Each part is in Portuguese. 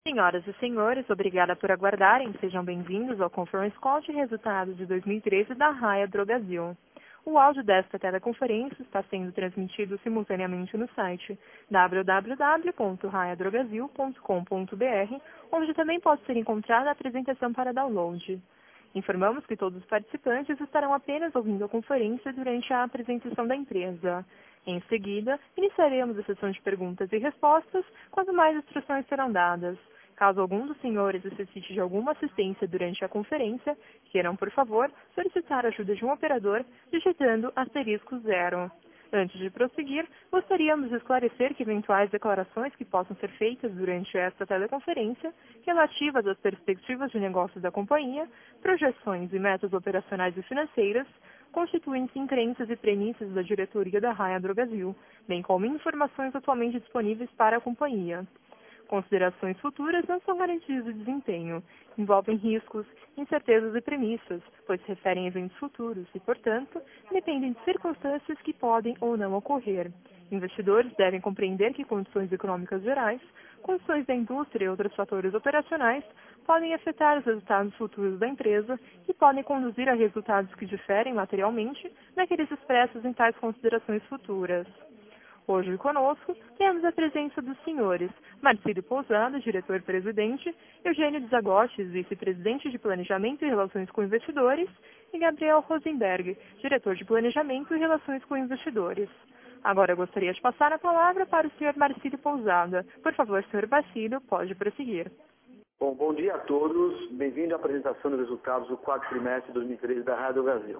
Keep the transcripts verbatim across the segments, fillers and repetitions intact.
Senhoras e senhores, obrigada por aguardarem. Sejam bem-vindos ao Conference Call de resultados de dois mil e treze da Raia Drogasil. O áudio desta teleconferência está sendo transmitido simultaneamente no site w w w ponto raia drogasil ponto com ponto b r, onde também pode ser encontrada a apresentação para download. Informamos que todos os participantes estarão apenas ouvindo a conferência durante a apresentação da empresa. Em seguida, iniciaremos a sessão de perguntas e respostas, quando mais instruções serão dadas. Caso algum dos senhores necessite de alguma assistência durante a conferência, queiram, por favor, solicitar a ajuda de um operador digitando asterisco zero. Antes de prosseguir, gostaríamos de esclarecer que eventuais declarações que possam ser feitas durante esta teleconferência, relativas às perspectivas de negócios da companhia, projeções e metas operacionais e financeiras, constituem-se em crenças e premissas da diretoria da Raia Drogasil, bem como informações atualmente disponíveis para a companhia. Considerações futuras não são garantias de desempenho, envolvem riscos, incertezas e premissas, pois se referem a eventos futuros e, portanto, dependem de circunstâncias que podem ou não ocorrer. Investidores devem compreender que condições econômicas gerais, condições da indústria e outros fatores operacionais podem afetar os resultados futuros da empresa e podem conduzir a resultados que diferem materialmente daqueles expressos em tais considerações futuras. Hoje conosco temos a presença dos senhores Marcílio Pousada, diretor-presidente, Eugênio Desagotes, vice-presidente de Planejamento e Relações com Investidores, e Gabriel Rosenberg, diretor de Planejamento e Relações com Investidores. Agora eu gostaria de passar a palavra para o senhor Marcílio Pousada. Por favor, senhor Marcílio, pode prosseguir. Bom, bom dia a todos. Bem-vindo à apresentação dos resultados do quarto trimestre de dois mil e treze da Raia Drogasil.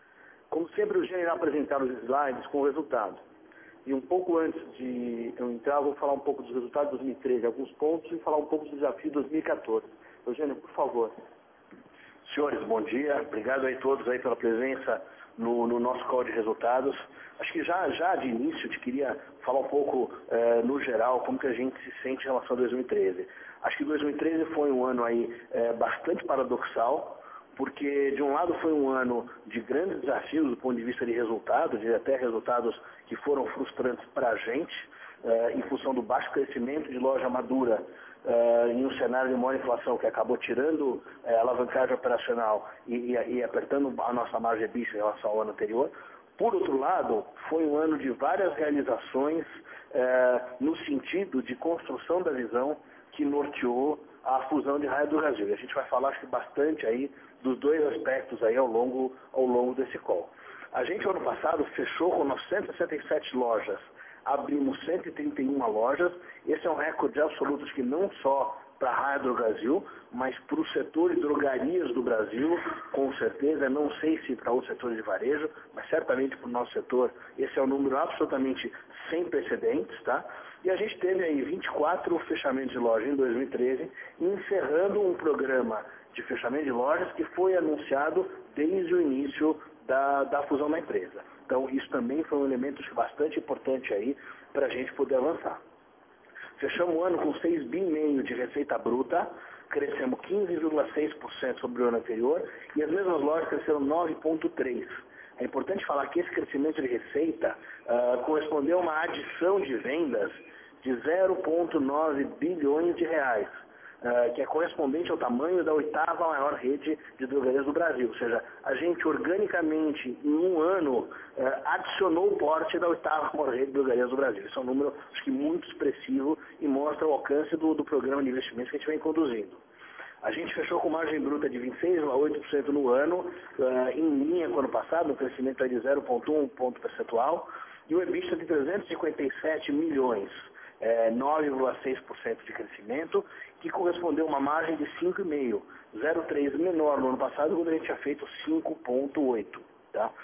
Como sempre, o Eugênio irá apresentar os slides com o resultado. E um pouco antes de eu entrar, eu vou falar um pouco dos resultados de dois mil e treze, alguns pontos, e falar um pouco do desafio de dois mil e quatorze. Eugênio, por favor. Senhores, bom dia. Obrigado aí todos aí pela presença no, no nosso call de resultados. Acho que já, já de início eu te queria falar um pouco, eh, no geral, como que a gente se sente em relação a dois mil e treze. Acho que dois mil e treze foi um ano aí eh, bastante paradoxal, porque de um lado foi um ano de grandes desafios do ponto de vista de resultados, de até resultados que foram frustrantes para a gente, eh, em função do baixo crescimento de loja madura, eh, em um cenário de maior inflação que acabou tirando eh, a alavancagem operacional e, e, e apertando a nossa margem EBITDA em relação ao ano anterior. Por outro lado, foi um ano de várias realizações eh, no sentido de construção da visão que norteou a fusão de Raia Drogasil. E a gente vai falar, acho que bastante aí dos dois aspectos aí ao longo, ao longo desse call. A gente, ano passado, fechou com novecentas e sessenta e sete lojas, abrimos cento e trinta e uma lojas. Esse é um recorde absoluto, acho que não só para a Raia Drogasil, mas para o setor de drogarias do Brasil, com certeza. Não sei se para outros setores de varejo, mas certamente para o nosso setor, esse é um número absolutamente sem precedentes, tá? E a gente teve aí vinte e quatro fechamentos de loja em dois mil e treze, encerrando um programa de fechamento de lojas que foi anunciado desde o início da, da fusão da empresa. Então, isso também foi um elemento bastante importante aí para a gente poder avançar. Fechamos o ano com seis vírgula cinco bilhões de receita bruta, crescemos quinze vírgula seis por cento sobre o ano anterior e as mesmas lojas cresceram nove vírgula três por cento. É importante falar que esse crescimento de receita uh, correspondeu a uma adição de vendas de zero vírgula nove bilhões de reais, uh, que é correspondente ao tamanho da oitava maior rede de drogarias do Brasil. Ou seja, a gente organicamente, em um ano, uh, adicionou o porte da oitava maior rede de drogarias do Brasil. Isso é um número, acho que, muito expressivo e mostra o alcance do, do programa de investimentos que a gente vem conduzindo. A gente fechou com margem bruta de vinte e seis vírgula oito por cento no ano, uh, em linha com o ano passado, um crescimento aí de zero vírgula um ponto percentual, e o EBITDA de trezentos e cinquenta e sete milhões, é, nove vírgula seis por cento de crescimento, que correspondeu a uma margem de cinco vírgula cinco por cento, zero vírgula três por cento menor no ano passado, quando a gente tinha feito cinco vírgula oito por cento. Tá?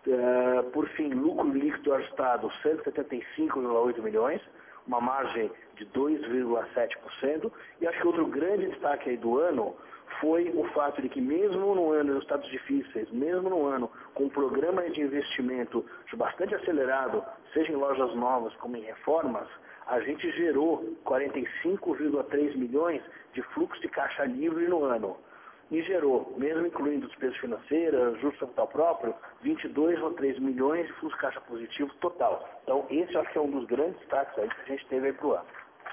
Uh, por fim, lucro líquido ajustado cento e setenta e cinco vírgula oito milhões, uma margem de dois vírgula sete por cento, e acho que outro grande destaque aí do ano foi o fato de que mesmo no ano de resultados difíceis, mesmo no ano com um programa de investimento bastante acelerado, seja em lojas novas como em reformas, a gente gerou quarenta e cinco vírgula três milhões de fluxo de caixa livre no ano. E gerou, mesmo incluindo despesas financeiras, juros de capital próprio, vinte e dois vírgula três milhões de fluxo de caixa positivo total. Então, esse acho que é um dos grandes destaques aí que a gente teve aí para o ano.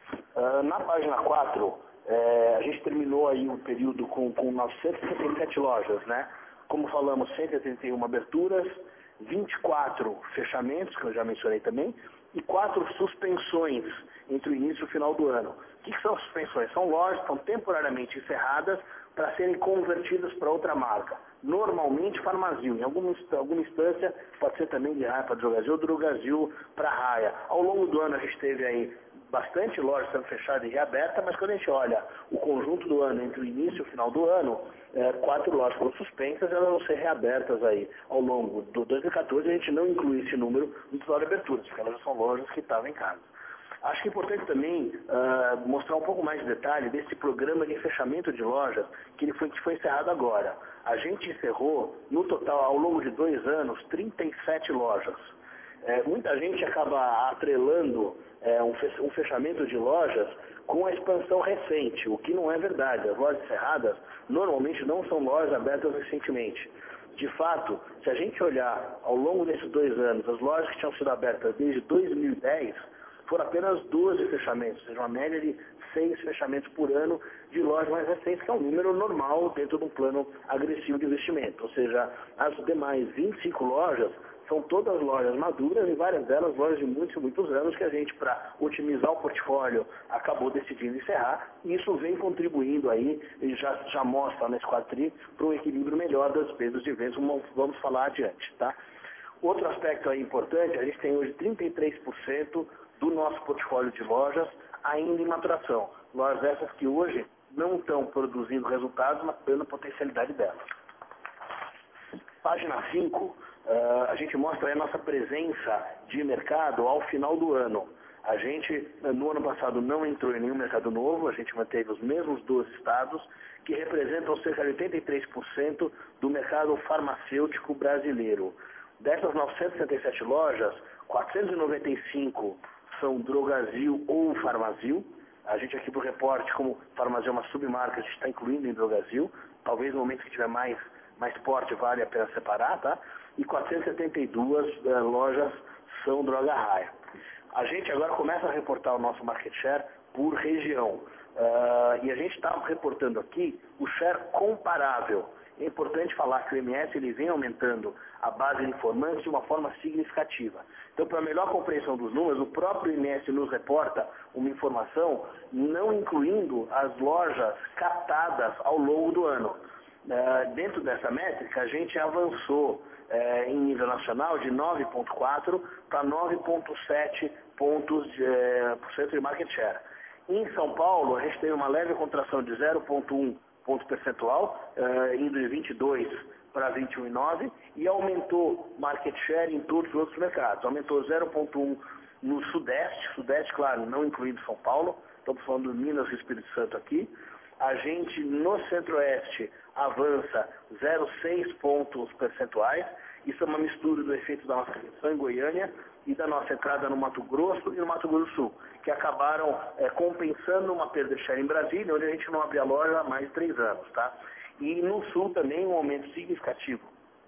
Uh, na página quatro, é, a gente terminou aí o período com, com novecentas e setenta e sete lojas, né? Como falamos, cento e oitenta e uma aberturas, vinte e quatro fechamentos, que eu já mencionei também, e quatro suspensões entre o início e o final do ano. O que, que são suspensões? São lojas que estão temporariamente encerradas para serem convertidas para outra marca. Normalmente Farmazil, em alguma, alguma instância pode ser também de Raia para Drogazil ou Drogazil para Raia. Ao longo do ano a gente teve aí bastante lojas sendo fechadas e reabertas, mas quando a gente olha o conjunto do ano, entre o início e o final do ano, é, quatro lojas foram suspensas e elas vão ser reabertas aí ao longo do dois mil e quatorze. A gente não inclui esse número no total de aberturas, porque elas já são lojas que estavam em casa. Acho que é importante também uh, mostrar um pouco mais de detalhe desse programa de fechamento de lojas que, ele foi, que foi encerrado agora. A gente encerrou, no total, ao longo de dois anos, trinta e sete lojas. É, muita gente acaba atrelando é, um, um fechamento de lojas com a expansão recente, o que não é verdade. As lojas encerradas normalmente não são lojas abertas recentemente. De fato, se a gente olhar ao longo desses dois anos, as lojas que tinham sido abertas desde dois mil e dez, foram apenas doze fechamentos, ou seja, uma média de seis fechamentos por ano de lojas mais recentes, que é um número normal dentro de um plano agressivo de investimento. Ou seja, as demais vinte e cinco lojas são todas lojas maduras e várias delas lojas de muitos e muitos anos que a gente, para otimizar o portfólio, acabou decidindo encerrar. E isso vem contribuindo aí, e já, já mostra nesse quadri, para um equilíbrio melhor das despesas de vendas, como vamos falar adiante. Tá? Outro aspecto aí importante, a gente tem hoje trinta e três por cento do nosso portfólio de lojas ainda em maturação. Lojas essas que hoje não estão produzindo resultados, mas pela potencialidade delas. Página cinco, uh, a gente mostra aí a nossa presença de mercado ao final do ano. A gente, no ano passado, não entrou em nenhum mercado novo, a gente manteve os mesmos doze estados, que representam cerca de oitenta e três por cento do mercado farmacêutico brasileiro. Dessas novecentas e setenta e sete lojas, quatrocentas e noventa e cinco são Drogazil ou Farmazil. A gente aqui para o reporte, como Farmazil é uma submarca, a gente está incluindo em Drogazil. Talvez no momento que tiver mais, mais porte vale a pena separar, tá? E quatrocentas e setenta e duas eh, lojas são Droga Raia. A gente agora começa a reportar o nosso market share por região. Uh, e a gente está reportando aqui o share comparável. É importante falar que o M S ele vem aumentando a base de informantes de uma forma significativa. Então, para melhor compreensão dos números, o próprio M S nos reporta uma informação não incluindo as lojas captadas ao longo do ano. Uh, dentro dessa métrica, a gente avançou uh, em nível nacional de nove vírgula quatro para nove vírgula sete pontos de, uh, por cento de market share. Em São Paulo, a gente teve uma leve contração de zero vírgula um ponto percentual, uh, indo de vinte e dois para vinte e um vírgula nove, e aumentou market share em todos os outros mercados. Aumentou zero vírgula um no Sudeste, Sudeste, claro, não incluindo São Paulo, estamos falando de Minas e Espírito Santo aqui. A gente, no Centro-Oeste, avança zero vírgula seis pontos percentuais. Isso é uma mistura do efeito da nossa redução em Goiânia e da nossa entrada no Mato Grosso e no Mato Grosso do Sul, que acabaram é, compensando uma perda de share em Brasília, onde a gente não abre a loja há mais de três anos. Tá? E no Sul também um aumento significativo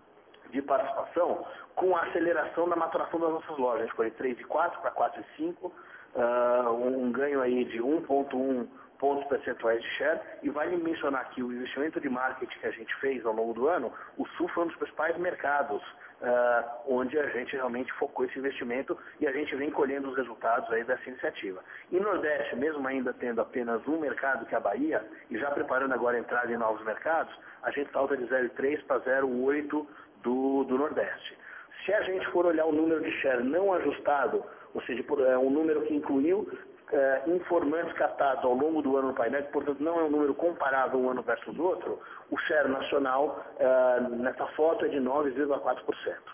de participação com a aceleração da maturação das nossas lojas. A gente foi de três vírgula quatro para quatro vírgula cinco, uh, um ganho aí de um vírgula um pontos percentuais de share, e vale mencionar que o investimento de marketing que a gente fez ao longo do ano, o Sul foi um dos principais mercados uh, onde a gente realmente focou esse investimento, e a gente vem colhendo os resultados aí dessa iniciativa. E no Nordeste, mesmo ainda tendo apenas um mercado, que é a Bahia, e já preparando agora a entrada em novos mercados, a gente salta de zero vírgula três para zero vírgula oito do, do Nordeste. Se a gente for olhar o número de share não ajustado, ou seja, por, é, um número que incluiu Uh, informantes captados ao longo do ano no painel, portanto não é um número comparável um ano versus outro, o share nacional uh, nessa foto é de nove vírgula quatro por cento.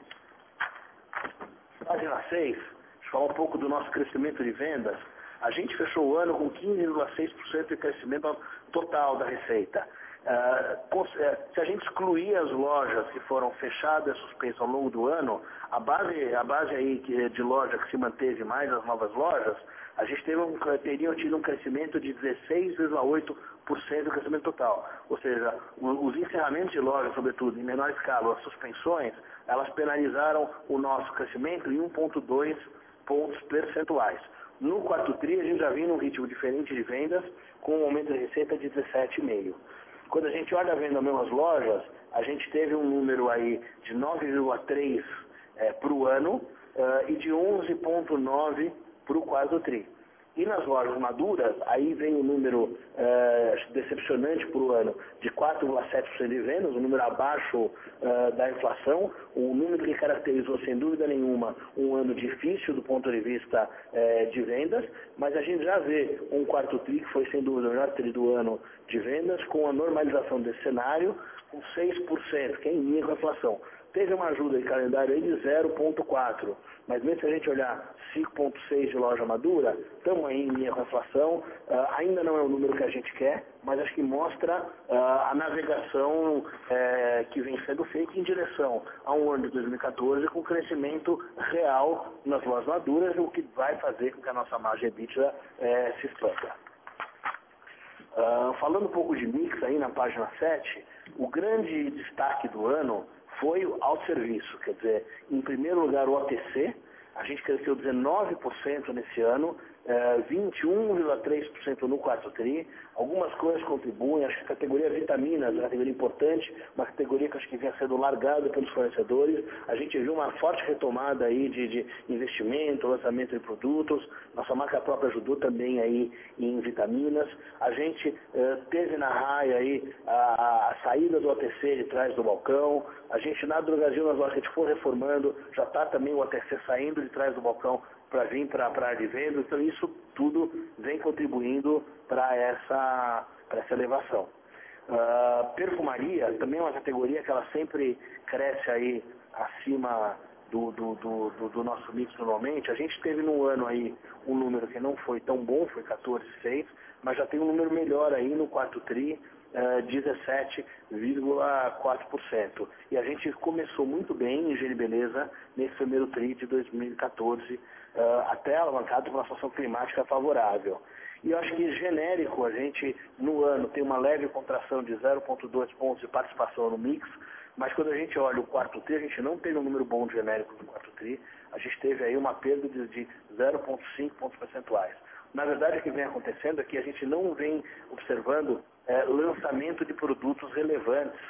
Página seis, deixa eu falar um pouco do nosso crescimento de vendas. A gente fechou o ano com quinze vírgula seis por cento de crescimento total da receita. Uh, se a gente excluir as lojas que foram fechadas e suspensas ao longo do ano, a base, a base aí de loja que se manteve mais as novas lojas, a gente teve um, teria tido um crescimento de dezesseis vírgula oito por cento do crescimento total. Ou seja, os encerramentos de lojas, sobretudo em menor escala, as suspensões, elas penalizaram o nosso crescimento em um vírgula dois pontos percentuais. No quarto tri, a gente já vinha num ritmo diferente de vendas, com um aumento de receita de dezessete vírgula cinco por cento. Quando a gente olha a venda nas lojas, a gente teve um número aí de nove vírgula três é, para o ano uh, e de onze vírgula nove para o quarto tri. E nas lojas maduras, aí vem um número é, decepcionante para o ano de quatro vírgula sete por cento de vendas, um número abaixo é, da inflação, um número que caracterizou, sem dúvida nenhuma, um ano difícil do ponto de vista é, de vendas, mas a gente já vê um quarto tri que foi, sem dúvida, o melhor tri do ano de vendas, com a normalização desse cenário, com seis por cento, que é em linha com a inflação. Teve uma ajuda de calendário aí de zero vírgula quatro, mas mesmo se a gente olhar cinco vírgula seis de loja madura, estamos aí em linha com a inflação, uh, ainda não é o número que a gente quer, mas acho que mostra uh, a navegação uh, que vem sendo feita em direção a um ano de dois mil e quatorze com crescimento real nas lojas maduras, o que vai fazer com que a nossa margem EBITDA uh, se expanda. Uh, falando um pouco de mix aí na página sete, o grande destaque do ano foi o autosserviço, quer dizer, em primeiro lugar o O T C, a gente cresceu dezenove por cento nesse ano, eh, vinte e um vírgula três por cento no quarto tri, algumas coisas contribuem, acho que a categoria vitaminas é uma categoria importante, uma categoria que acho que vinha sendo largada pelos fornecedores, a gente viu uma forte retomada aí de, de investimento, lançamento de produtos, nossa marca própria ajudou também aí em vitaminas, a gente eh, teve na raia aí a, a saída do O T C de trás do balcão, a gente na Drogasil, nas lojas que a gente for reformando, já está também o O T C saindo de trás do balcão para vir para a área de venda, então isso tudo vem contribuindo para essa, para essa elevação. Uh, perfumaria também é uma categoria que ela sempre cresce aí acima do, do, do, do, do nosso mix normalmente. A gente teve no ano aí um número que não foi tão bom, foi quatorze vírgula seis, mas já tem um número melhor aí no quarto tri, Uh, dezessete vírgula quatro por cento. E a gente começou muito bem em higiene e beleza nesse primeiro tri de dois mil e quatorze, uh, até alavancado por uma situação climática favorável. E eu acho que genérico, a gente no ano tem uma leve contração de zero vírgula dois pontos de participação no mix, mas quando a gente olha o quarto tri, a gente não teve um número bom de genérico no quarto tri, a gente teve aí uma perda de, de zero vírgula cinco pontos percentuais. Na verdade, o que vem acontecendo é que a gente não vem observando é, lançamento de produtos relevantes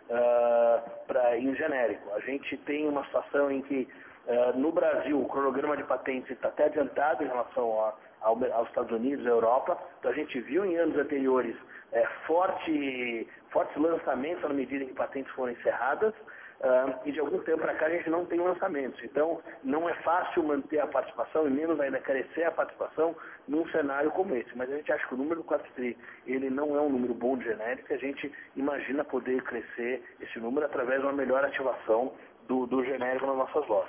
uh, pra, em genérico. A gente tem uma situação em que, uh, no Brasil, o cronograma de patentes está até adiantado em relação a, ao, aos Estados Unidos e à Europa. Então, a gente viu em anos anteriores é, forte, fortes lançamentos na medida em que patentes foram encerradas. Uh, e de algum tempo para cá a gente não tem lançamentos. Então, não é fácil manter a participação e menos ainda crescer a participação num cenário como esse. Mas a gente acha que o número do quarto tri, ele não é um número bom de genérico, a gente imagina poder crescer esse número através de uma melhor ativação do, do genérico nas nossas lojas.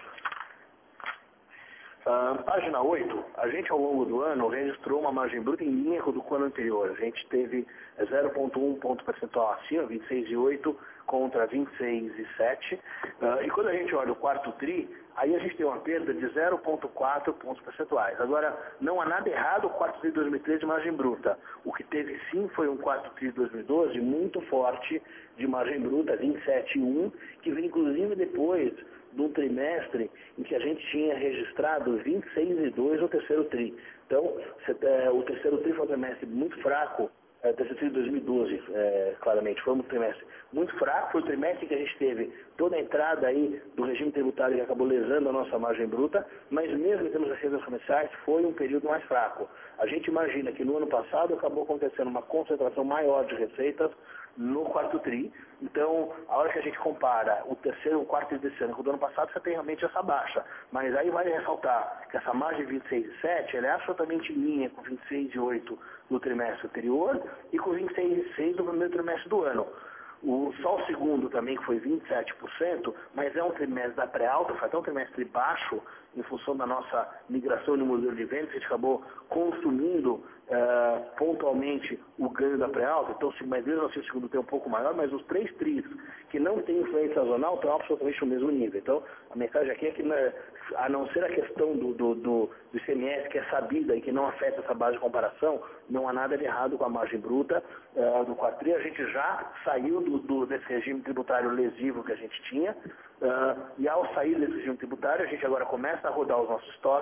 Uh, página oito, a gente ao longo do ano registrou uma margem bruta em linha com o do ano anterior. A gente teve zero vírgula um ponto percentual acima, vinte e seis vírgula oito contra vinte e seis vírgula sete. Uh, e quando a gente olha o quarto tri, aí a gente tem uma perda de zero vírgula quatro pontos percentuais. Agora, não há nada errado o quarto tri de dois mil e treze de margem bruta. O que teve sim foi um quarto tri de dois mil e doze muito forte de margem bruta, vinte e sete vírgula um, que vem inclusive depois de um trimestre em que a gente tinha registrado vinte e seis vírgula dois no terceiro tri. Então, o terceiro tri foi um trimestre muito fraco, é, terceiro tri de dois mil e doze, é, claramente, foi um trimestre muito fraco, foi o trimestre em que a gente teve toda a entrada aí do regime tributário que acabou lesando a nossa margem bruta, mas mesmo em termos de receitas comerciais, foi um período mais fraco. A gente imagina que no ano passado acabou acontecendo uma concentração maior de receitas no quarto tri. Então, a hora que a gente compara o terceiro e o quarto tri desse ano com o do ano passado, você tem realmente essa baixa. Mas aí vale ressaltar que essa margem de vinte e seis vírgula sete, ela é absolutamente em linha com vinte e seis vírgula oito no trimestre anterior e com vinte e seis vírgula seis no primeiro trimestre do ano. O, só o segundo também, que foi vinte e sete por cento, mas é um trimestre da pré-alta, foi até um trimestre baixo, em função da nossa migração no modelo de vendas, a gente acabou consumindo uh, pontualmente o ganho da pré-alta, então, mas mesmo assim o segundo tem um pouco maior, mas os três tris que não têm influência sazonal estão absolutamente no mesmo nível. Então, a mensagem aqui é que, né, a não ser a questão do, do, do, do I C M S, que é sabida e que não afeta essa base de comparação, não há nada de errado com a margem bruta uh, do quarto tri. A gente já saiu do, do, desse regime tributário lesivo que a gente tinha, uh, e ao sair desse regime tributário, a gente agora começa a rodar os nossos estoques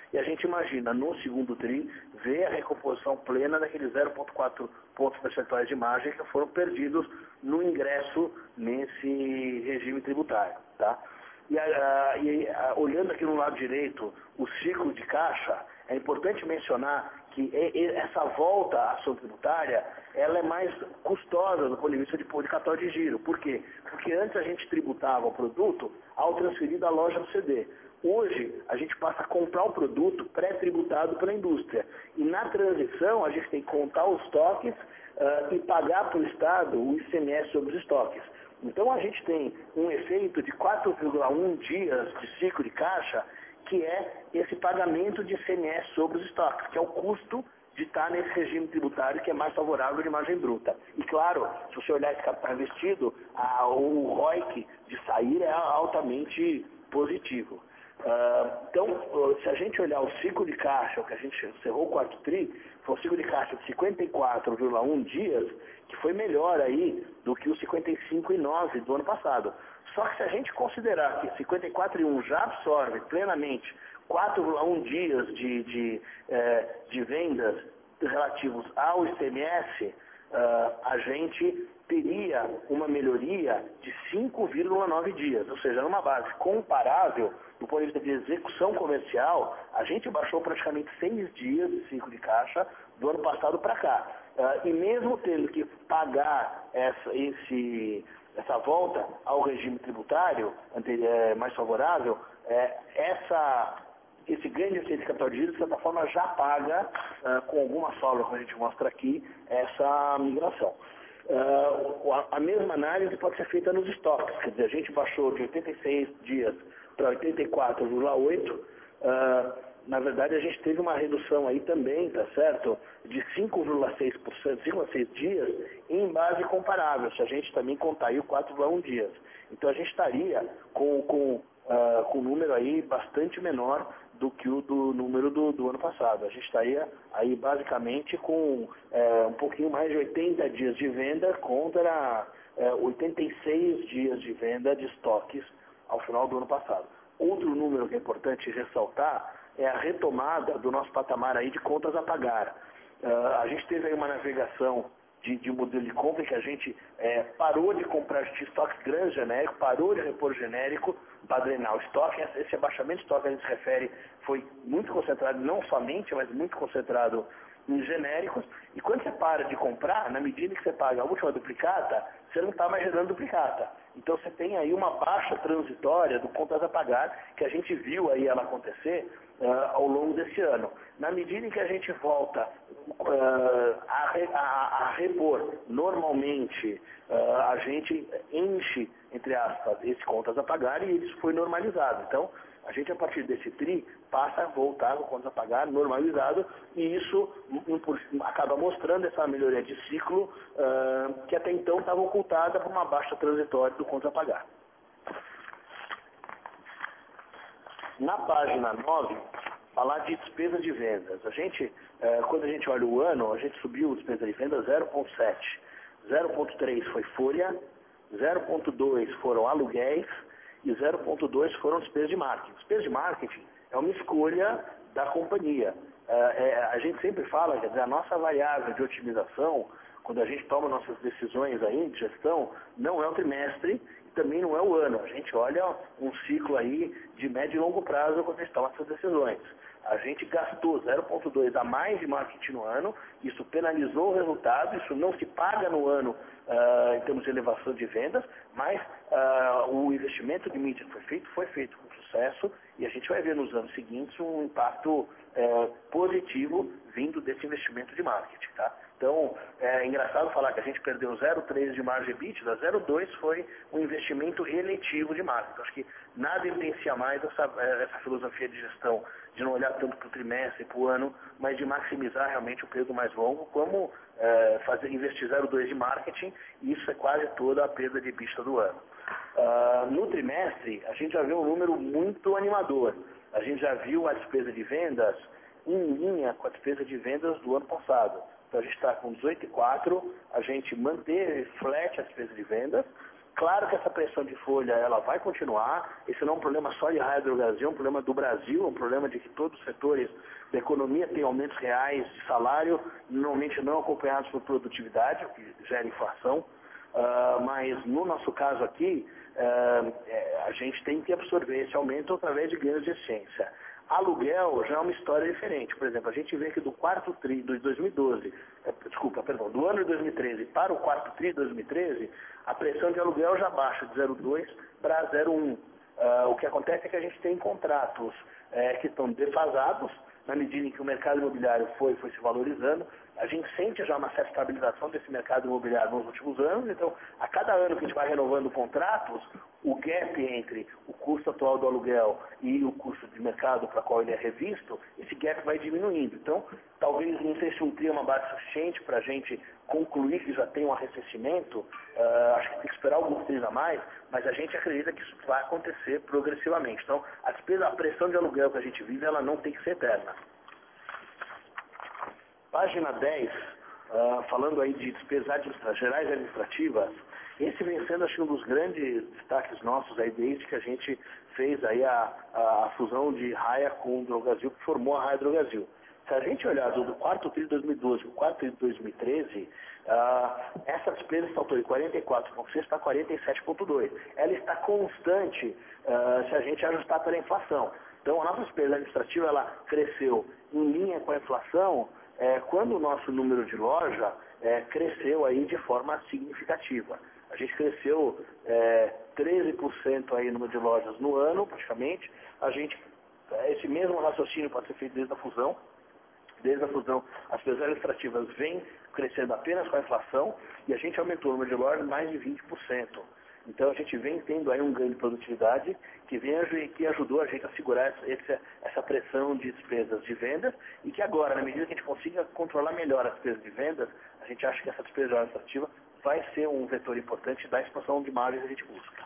e a gente imagina, no segundo tri, ver a recomposição plena daqueles zero vírgula quatro pontos percentuais de margem que foram perdidos no ingresso nesse regime tributário. Tá? E, a, e a, olhando aqui no lado direito, o ciclo de caixa, é importante mencionar que essa volta à ação tributária, ela é mais custosa do ponto de vista de, de capital de giro. Por quê? Porque antes a gente tributava o produto ao transferir da loja do C D. Hoje, a gente passa a comprar o produto pré-tributado pela indústria. E na transição, a gente tem que contar os estoques uh, e pagar para o Estado o I C M S sobre os estoques. Então, a gente tem um efeito de quatro vírgula um dias de ciclo de caixa, que é esse pagamento de I C M S sobre os estoques, que é o custo de estar nesse regime tributário que é mais favorável de margem bruta. E claro, se você olhar esse capital investido, a, o R O I C de sair é altamente positivo. Uh, então, se a gente olhar o ciclo de caixa, o que a gente encerrou o quarto tri, foi um ciclo de caixa de cinquenta e quatro vírgula um dias, que foi melhor aí do que o cinquenta e cinco vírgula nove do ano passado. Só que se a gente considerar que cinquenta e quatro vírgula um já absorve plenamente quatro vírgula um dias de, de, eh, de vendas relativos ao I C M S, uh, a gente teria uma melhoria de cinco vírgula nove dias, ou seja, numa base comparável, do ponto de vista de execução comercial, a gente baixou praticamente seis dias de ciclo de caixa do ano passado para cá. Uh, e mesmo tendo que pagar essa, esse, essa volta ao regime tributário é, mais favorável, é, essa, esse ganho de efeito de capital de giro, de certa forma, já paga, uh, com alguma sobra, como a gente mostra aqui, essa migração. Uh, a, a mesma análise pode ser feita nos estoques, quer dizer, a gente baixou de oitenta e seis dias para oitenta e quatro vírgula oito, uh, na verdade a gente teve uma redução aí também, tá certo, de cinco vírgula seis por cento, cinco vírgula seis dias em base comparável, se a gente também contar aí o quatro vírgula um dias. Então a gente estaria com, com, uh, com um número aí bastante menor do que o do número do, do ano passado. A gente estaria aí basicamente com é, um pouquinho mais de oitenta dias de venda contra é, oitenta e seis dias de venda de estoques ao final do ano passado. Outro número que é importante ressaltar é a retomada do nosso patamar aí de contas a pagar. Uh, a gente teve aí uma navegação de, de modelo de compra que a gente é, parou de comprar de estoque grande genérico, parou de repor genérico, padrenar o estoque. Esse abaixamento de estoque a gente se refere foi muito concentrado, não somente, mas muito concentrado em genéricos. E quando você para de comprar, na medida que você paga a última duplicata, você não está mais gerando duplicata. Então você tem aí uma baixa transitória do contas a pagar, que a gente viu aí ela acontecer uh, ao longo desse ano. Na medida em que a gente volta uh, a, a, a repor normalmente, uh, a gente enche, entre aspas, esse contas a pagar e isso foi normalizado. Então, a gente, a partir desse tri, passa a voltar com contas a pagar normalizado e isso acaba mostrando essa melhoria de ciclo uh, que até então estava ocultada por uma baixa transitória do contas a pagar. Na página nove, falar de despesa de vendas. A gente, uh, quando a gente olha o ano, a gente subiu a despesa de vendas zero vírgula sete. zero vírgula três foi folha, zero vírgula dois foram aluguéis, e zero vírgula dois foram despesas de marketing. Despesas de marketing é uma escolha da companhia. É, é, a gente sempre fala, quer dizer, a nossa variável de otimização, quando a gente toma nossas decisões aí de gestão, não é o trimestre e também não é o ano. A gente olha um ciclo aí de médio e longo prazo quando a gente toma essas decisões. A gente gastou zero vírgula dois a mais de marketing no ano, isso penalizou o resultado, isso não se paga no ano uh, em termos de elevação de vendas, mas uh, o investimento de mídia que foi feito, foi feito com sucesso e a gente vai ver nos anos seguintes um impacto uh, positivo vindo desse investimento de marketing. Tá? Então, é engraçado falar que a gente perdeu zero vírgula três de margem EBITDA, zero vírgula dois foi um investimento eletivo de marketing. Acho que nada evidencia mais essa, essa filosofia de gestão, de não olhar tanto para o trimestre, para o ano, mas de maximizar realmente o período mais longo, como é, fazer, investir zero vírgula dois de marketing, e isso é quase toda a perda de EBITDA do ano. Uh, no trimestre, a gente já viu um número muito animador. A gente já viu a despesa de vendas em linha com a despesa de vendas do ano passado. Então a gente está com dezoito vírgula quatro, a gente manteve flat a despesa de vendas, Claro que essa pressão de folha ela vai continuar, esse não é um problema só de Raia Drogasil, é um problema do Brasil, é um problema de que todos os setores da economia têm aumentos reais de salário, normalmente não acompanhados por produtividade, o que gera inflação, uh, mas no nosso caso aqui, uh, a gente tem que absorver esse aumento através de ganhos de eficiência. Aluguel já é uma história diferente. Por exemplo, a gente vê que do quarto tri de dois mil e doze, desculpa, perdão, do ano de dois mil e treze para o quarto tri de dois mil e treze, a pressão de aluguel já baixa de zero vírgula dois para zero vírgula um. Uh, o que acontece é que a gente tem contratos uh, que estão defasados, na medida em que o mercado imobiliário foi, foi se valorizando. A gente sente já uma certa estabilização desse mercado imobiliário nos últimos anos, então a cada ano que a gente vai renovando contratos, o gap entre o custo atual do aluguel e o custo de mercado para qual ele é revisto, esse gap vai diminuindo. Então, talvez não sei se um tri é uma base suficiente para a gente concluir que já tem um arrefecimento, uh, acho que tem que esperar alguns tris a mais, mas a gente acredita que isso vai acontecer progressivamente. Então, a despesa, a pressão de aluguel que a gente vive, ela não tem que ser eterna. Página dez, uh, falando aí de despesas administrativas, gerais administrativas, esse vem sendo, acho que, um dos grandes destaques nossos aí desde que a gente fez aí a, a, a fusão de Raia com o Drogasil, que formou a Raia Drogasil. Se a gente olhar do quarto tri de dois mil e doze para o quarto tri de dois mil e treze, uh, essa despesa saltou de quarenta e quatro vírgula seis para quarenta e sete vírgula dois. Ela está constante uh, se a gente ajustar pela inflação. Então, a nossa despesa administrativa ela cresceu em linha com a inflação, É, quando o nosso número de loja é, cresceu aí de forma significativa. A gente cresceu é, treze por cento aí no número de lojas no ano, praticamente. A gente, esse mesmo raciocínio pode ser feito desde a fusão. Desde a fusão, as despesas administrativas vêm crescendo apenas com a inflação e a gente aumentou o número de lojas mais de vinte por cento. Então a gente vem tendo aí um ganho de produtividade que, vem, que ajudou a gente a segurar essa, essa pressão de despesas de vendas e que agora, na medida que a gente consiga controlar melhor as despesas de vendas, a gente acha que essa despesa administrativa vai ser um vetor importante da expansão de margens que a gente busca.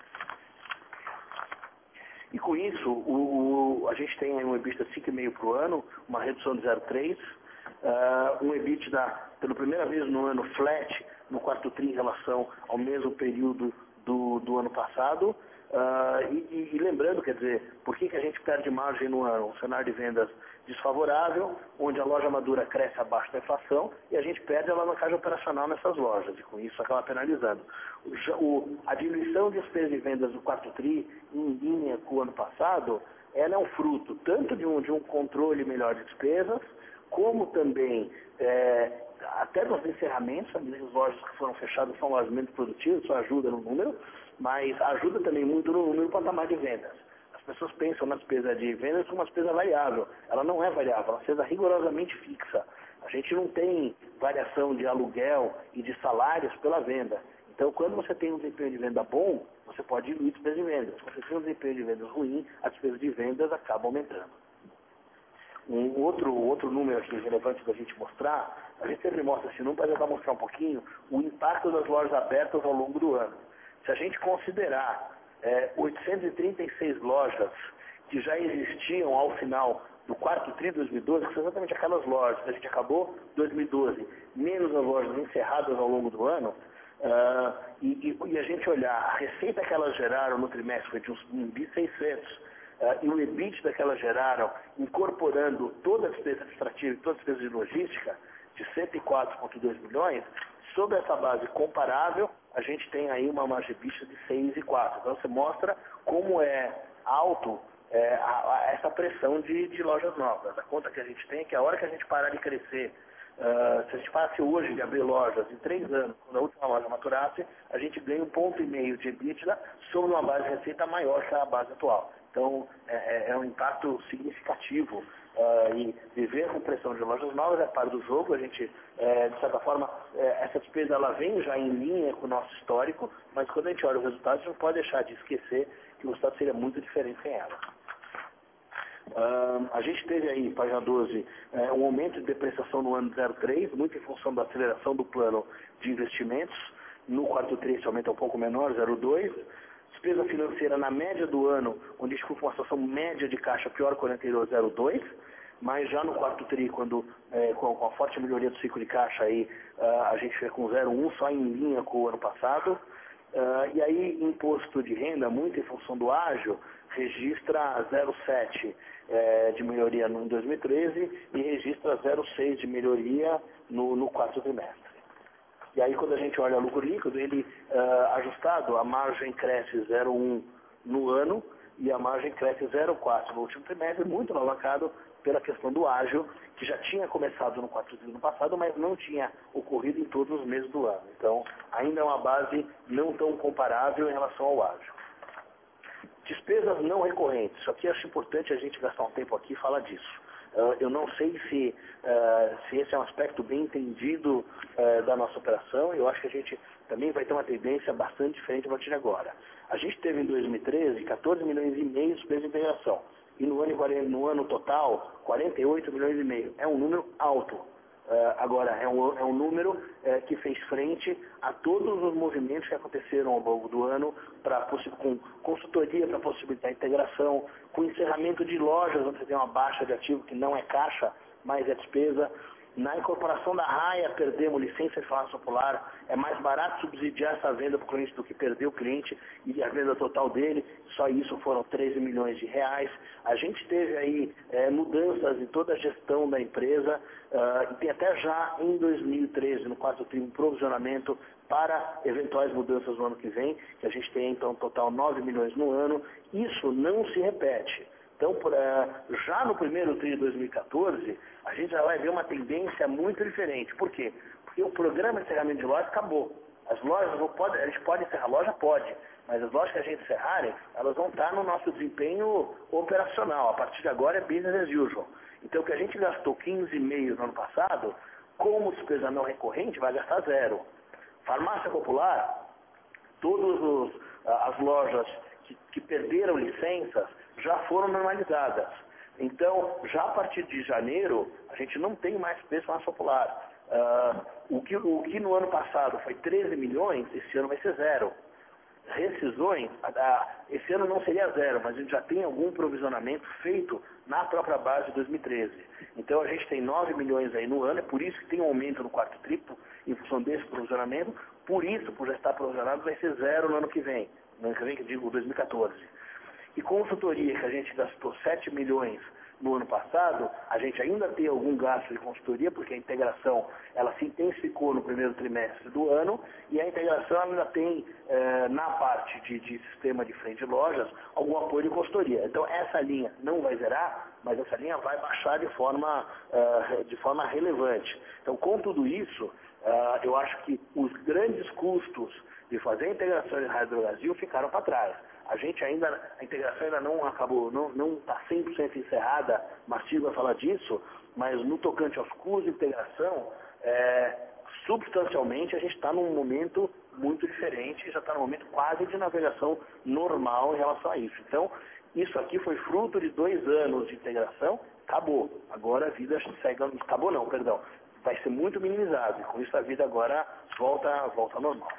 E com isso, o, o, a gente tem aí um EBITDA de cinco vírgula cinco por ano, uma redução de zero vírgula três, uh, um EBITDA, pela primeira vez no ano, flat, no quarto tri em relação ao mesmo período Do, do ano passado, uh, e, e, e lembrando, quer dizer, por que, que a gente perde margem no ano? Um cenário de vendas desfavorável, onde a loja madura cresce abaixo da inflação e a gente perde a alavancagem operacional nessas lojas, e com isso acaba penalizando. O, o, a diminuição de despesas de vendas do quarto tri, em linha com o ano passado, ela é um fruto tanto de um, de um controle melhor de despesas, como também é, até nos encerramentos, as lojas que foram fechadas são lojas menos produtivas, isso ajuda no número, mas ajuda também muito no número para patamar de vendas. As pessoas pensam na despesa de vendas como uma despesa variável. Ela não é variável, ela é uma despesa rigorosamente fixa. A gente não tem variação de aluguel e de salários pela venda. Então, quando você tem um desempenho de venda bom, você pode diluir a despesa de vendas. Se você tem um desempenho de vendas ruim, a despesa de vendas acaba aumentando. Um outro, outro número aqui relevante da gente mostrar, a gente sempre mostra esse número para tentar mostrar um pouquinho o impacto das lojas abertas ao longo do ano. Se a gente considerar é, oitocentas e trinta e seis lojas que já existiam ao final do quarto tri de dois mil e doze, que são exatamente aquelas lojas que a gente acabou em dois mil e doze, menos as lojas encerradas ao longo do ano, uh, e, e, e a gente olhar a receita que elas geraram no trimestre foi de uns um bi e seiscentos, Uh, e o EBITDA que elas geraram, incorporando toda a despesa administrativa e toda a despesa de logística, de cento e quatro vírgula dois milhões, sobre essa base comparável, a gente tem aí uma margem EBITDA de seis vírgula quatro. Então você mostra como é alto é, a, a, essa pressão de, de lojas novas. A conta que a gente tem é que a hora que a gente parar de crescer, uh, se a gente parasse hoje de abrir lojas em três anos, quando a última loja maturasse, a gente ganha um ponto e meio de EBITDA sobre uma base de receita maior que a base atual. Então, é, é um impacto significativo uh, e viver com pressão de lojas novas é parte do jogo. A gente, é, de certa forma, é, essa despesa ela vem já em linha com o nosso histórico, mas quando a gente olha os resultados, a gente não pode deixar de esquecer que o resultado seria muito diferente sem ela. Uh, a gente teve aí, página doze, é, um aumento de depreciação no ano de zero vírgula três, muito em função da aceleração do plano de investimentos. No quarto tri, esse aumento é um pouco menor, zero vírgula dois. Despesa financeira na média do ano, onde a gente ficou com uma situação média de caixa pior que o ano anterior, zero vírgula dois, mas já no quarto tri, quando, é, com, com a forte melhoria do ciclo de caixa, aí, uh, a gente fica com zero vírgula um, só em linha com o ano passado. Uh, e aí, imposto de renda, muito em função do ágio, registra zero vírgula sete eh, de melhoria no dois mil e treze e registra zero vírgula seis de melhoria no, no quarto trimestre. E aí, quando a gente olha o lucro líquido, ele uh, ajustado, a margem cresce zero vírgula um no ano e a margem cresce zero vírgula quatro no último trimestre, muito alavancado pela questão do ágio, que já tinha começado no quarto trimestre do ano passado, mas não tinha ocorrido em todos os meses do ano. Então, ainda é uma base não tão comparável em relação ao ágio. Despesas não recorrentes. Isso aqui acho importante a gente gastar um tempo aqui e falar disso. Uh, eu não sei se, uh, se esse é um aspecto bem entendido uh, da nossa operação. Eu acho que a gente também vai ter uma tendência bastante diferente a partir de agora. A gente teve em dois mil e treze quatorze milhões e meio de despesa de integração. E no ano, no ano total, quarenta e oito milhões e meio. É um número alto. Uh, agora, é um, é um número uh, que fez frente a todos os movimentos que aconteceram ao longo do ano, pra, com consultoria para possibilitar a integração, com encerramento de lojas, onde você tem uma baixa de ativo que não é caixa, mas é despesa. Na incorporação da Raia, perdemos licença de farmácia popular, é mais barato subsidiar essa venda para o cliente do que perder o cliente e a venda total dele, só isso foram treze milhões de reais. A gente teve aí é, mudanças em toda a gestão da empresa, uh, e tem até já em dois mil e treze, no quarto trimestre, um provisionamento para eventuais mudanças no ano que vem, que a gente tem então um total nove milhões no ano. Isso não se repete. Então, já no primeiro tri de dois mil e quatorze, a gente já vai ver uma tendência muito diferente. Por quê? Porque o programa de encerramento de lojas acabou. As lojas não podem, a gente pode encerrar a loja? Pode. Mas as lojas que a gente encerrarem, elas vão estar no nosso desempenho operacional. A partir de agora é business as usual. Então, o que a gente gastou quinze vírgula cinco no ano passado, como despesa não recorrente, vai gastar zero. Farmácia popular, todas as lojas que, que perderam licenças, já foram normalizadas. Então, já a partir de janeiro, a gente não tem mais preço farmácia popular. Uh, o, que, o que no ano passado foi treze milhões, esse ano vai ser zero. Rescisões, uh, esse ano não seria zero, mas a gente já tem algum provisionamento feito na própria base de dois mil e treze. Então, a gente tem nove milhões aí no ano, é por isso que tem um aumento no quarto triplo, em função desse provisionamento. Por isso, por já estar provisionado, vai ser zero no ano que vem. No ano que vem, que eu digo dois mil e quatorze. E consultoria, que a gente gastou sete milhões no ano passado, a gente ainda tem algum gasto de consultoria, porque a integração ela se intensificou no primeiro trimestre do ano, e a integração ainda tem, eh, na parte de, de sistema de frente de lojas, algum apoio de consultoria. Então, essa linha não vai zerar, mas essa linha vai baixar de forma, uh, de forma relevante. Então, com tudo isso, uh, eu acho que os grandes custos de fazer a integração em Raia Drogasil ficaram para trás. A gente ainda, a integração ainda não acabou, não está cem por cento encerrada, Marcio vai falar disso, mas no tocante aos custos de integração, é, substancialmente a gente está num momento muito diferente, já está num momento quase de navegação normal em relação a isso. Então, isso aqui foi fruto de dois anos de integração, acabou. Agora a vida segue, acabou não, perdão, vai ser muito minimizado, e com isso a vida agora volta, volta ao normal.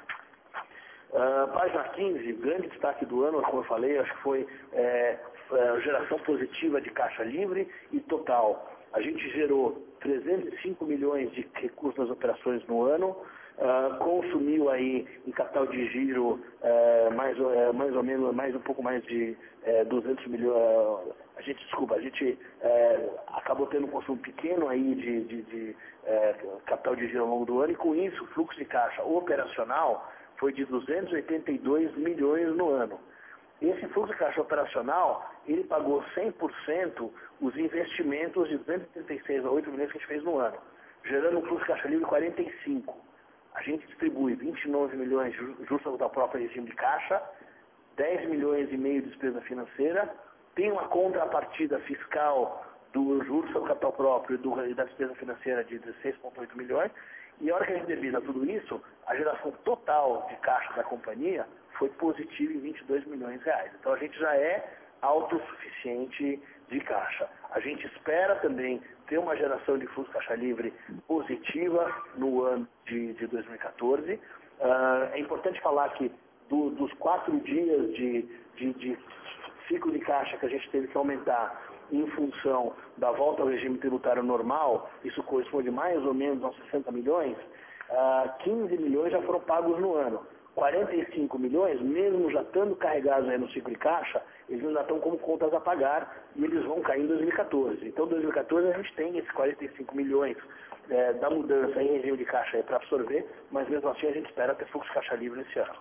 Uh, página quinze, grande destaque do ano, como eu falei, acho que foi é, geração positiva de caixa livre e total. A gente gerou trezentos e cinco milhões de recursos nas operações no ano, uh, consumiu aí em capital de giro uh, mais, uh, mais ou menos, mais um pouco mais de uh, duzentos milhões, uh, a gente, desculpa, a gente uh, acabou tendo um consumo pequeno aí de, de, de uh, capital de giro ao longo do ano, e com isso o fluxo de caixa operacional foi de duzentos e oitenta e dois milhões no ano. Esse fluxo de caixa operacional, ele pagou cem por cento os investimentos de duzentos e trinta e seis a oito milhões que a gente fez no ano, gerando um fluxo de caixa livre de quarenta e cinco. A gente distribui vinte e nove milhões de juros sobre o próprio regime de caixa, dez milhões e meio de despesa financeira, tem uma contrapartida fiscal do juros sobre o capital próprio e da despesa financeira de dezesseis vírgula oito milhões, e a hora que a gente devisa tudo isso, a geração total de caixa da companhia foi positiva em vinte e dois milhões de reais. Então a gente já é autossuficiente de caixa. A gente espera também ter uma geração de fluxo de caixa livre positiva no ano de, de dois mil e quatorze. Uh, é importante falar que do, dos quatro dias de, de, de ciclo de caixa que a gente teve que aumentar em função da volta ao regime tributário normal, isso corresponde mais ou menos aos sessenta milhões, uh, quinze milhões já foram pagos no ano. quarenta e cinco milhões, mesmo já estando carregados aí no ciclo de caixa, eles ainda estão como contas a pagar e eles vão cair em dois mil e quatorze. Então, em dois mil e quatorze a gente tem esses quarenta e cinco milhões é, da mudança em regime de caixa para absorver, mas mesmo assim a gente espera ter fluxo de caixa livre nesse ano.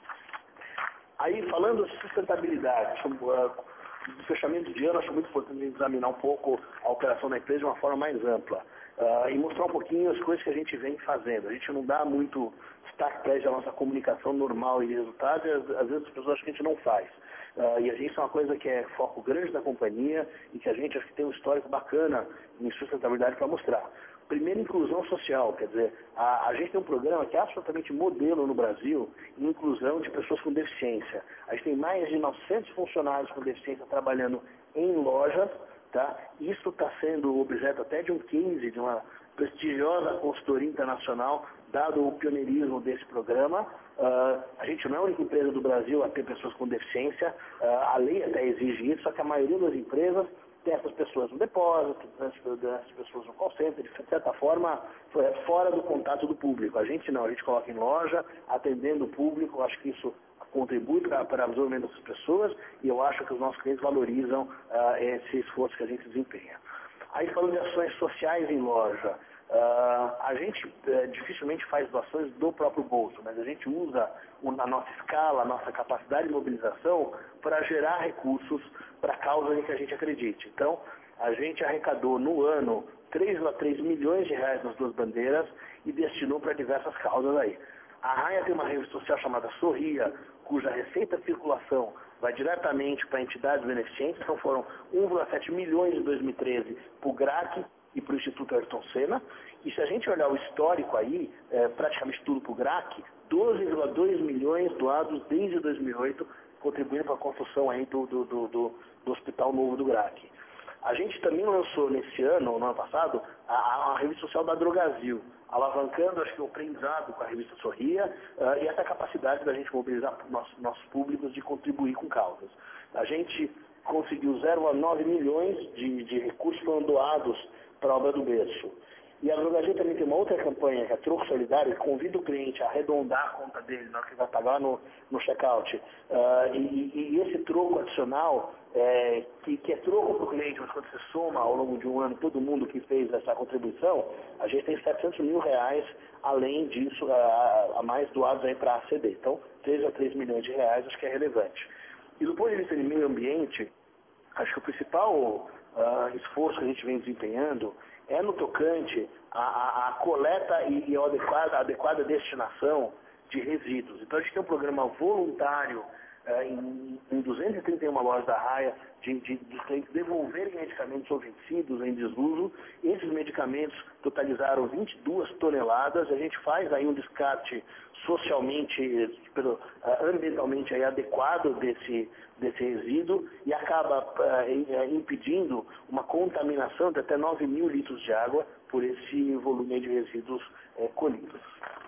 Aí, falando de sustentabilidade, sobre, uh, do fechamento de ano, acho muito importante examinar um pouco a operação da empresa de uma forma mais ampla. Uh, e mostrar um pouquinho as coisas que a gente vem fazendo. A gente não dá muito destaque para a nossa comunicação normal e resultados, e às, às vezes as pessoas acham que a gente não faz. Uh, e a gente é uma coisa que é foco grande da companhia e que a gente acho que tem um histórico bacana em sustentabilidade para mostrar. Primeiro, inclusão social, quer dizer, a, a gente tem um programa que é absolutamente modelo no Brasil em inclusão de pessoas com deficiência. A gente tem mais de novecentos funcionários com deficiência trabalhando em lojas. Tá? Isso está sendo objeto até de um case, de uma prestigiosa consultoria internacional, dado o pioneirismo desse programa. Uh, a gente não é a única empresa do Brasil a ter pessoas com deficiência, uh, a lei até exige isso, só que a maioria das empresas tem essas pessoas no depósito, essas pessoas no call center, de certa forma, fora do contato do público. A gente não, a gente coloca em loja, atendendo o público, acho que isso contribui para, para o desenvolvimento dessas pessoas e eu acho que os nossos clientes valorizam uh, esse esforço que a gente desempenha. Aí falando de ações sociais em loja, uh, a gente uh, dificilmente faz doações do próprio bolso, mas a gente usa a nossa escala, a nossa capacidade de mobilização para gerar recursos para causas em que a gente acredite. Então, a gente arrecadou no ano três vírgula três milhões de reais nas duas bandeiras e destinou para diversas causas aí. A Raia tem uma rede social chamada Sorria, cuja receita de circulação vai diretamente para entidades beneficentes, então foram um vírgula sete milhões em dois mil e treze para o GRAC e para o Instituto Ayrton Senna, e se a gente olhar o histórico aí, é, praticamente tudo para o GRAC, doze vírgula dois milhões doados desde dois mil e oito, contribuindo para a construção aí do, do, do, do, do Hospital Novo do GRAC. A gente também lançou nesse ano, no ano passado, a, a revista social da Drogasil, alavancando, acho que, o aprendizado com a revista Sorria uh, e essa capacidade da gente mobilizar nossos, nossos públicos de contribuir com causas. A gente conseguiu zero vírgula nove milhões de, de recursos foram doados para a obra do berço. E a Drogasil também tem uma outra campanha, que é a Troco Solidário, que convida o cliente a arredondar a conta dele na hora que vai pagar no, no check-out. Uh, e, e esse troco adicional, é, que, que é troco para o cliente, mas quando você soma ao longo de um ano todo mundo que fez essa contribuição, a gente tem setecentos mil reais, além disso, a, a mais doados aí para a A C D. Então, três a três milhões de reais, acho que é relevante. E do ponto de vista de meio ambiente, acho que o principal uh, esforço que a gente vem desempenhando é no tocante à, à, à coleta e, e a, adequada, a adequada destinação de resíduos. Então a gente tem um programa voluntário é, em, em duzentas e trinta e uma lojas da Raia de, de, de clientes devolverem medicamentos ou vencidos em desuso. Esses medicamentos totalizaram vinte e duas toneladas. A gente faz aí um descarte socialmente, pelo, ambientalmente aí adequado desse, desse resíduo e acaba uh, impedindo uma contaminação de até nove mil litros de água por esse volume de resíduos uh, colhidos.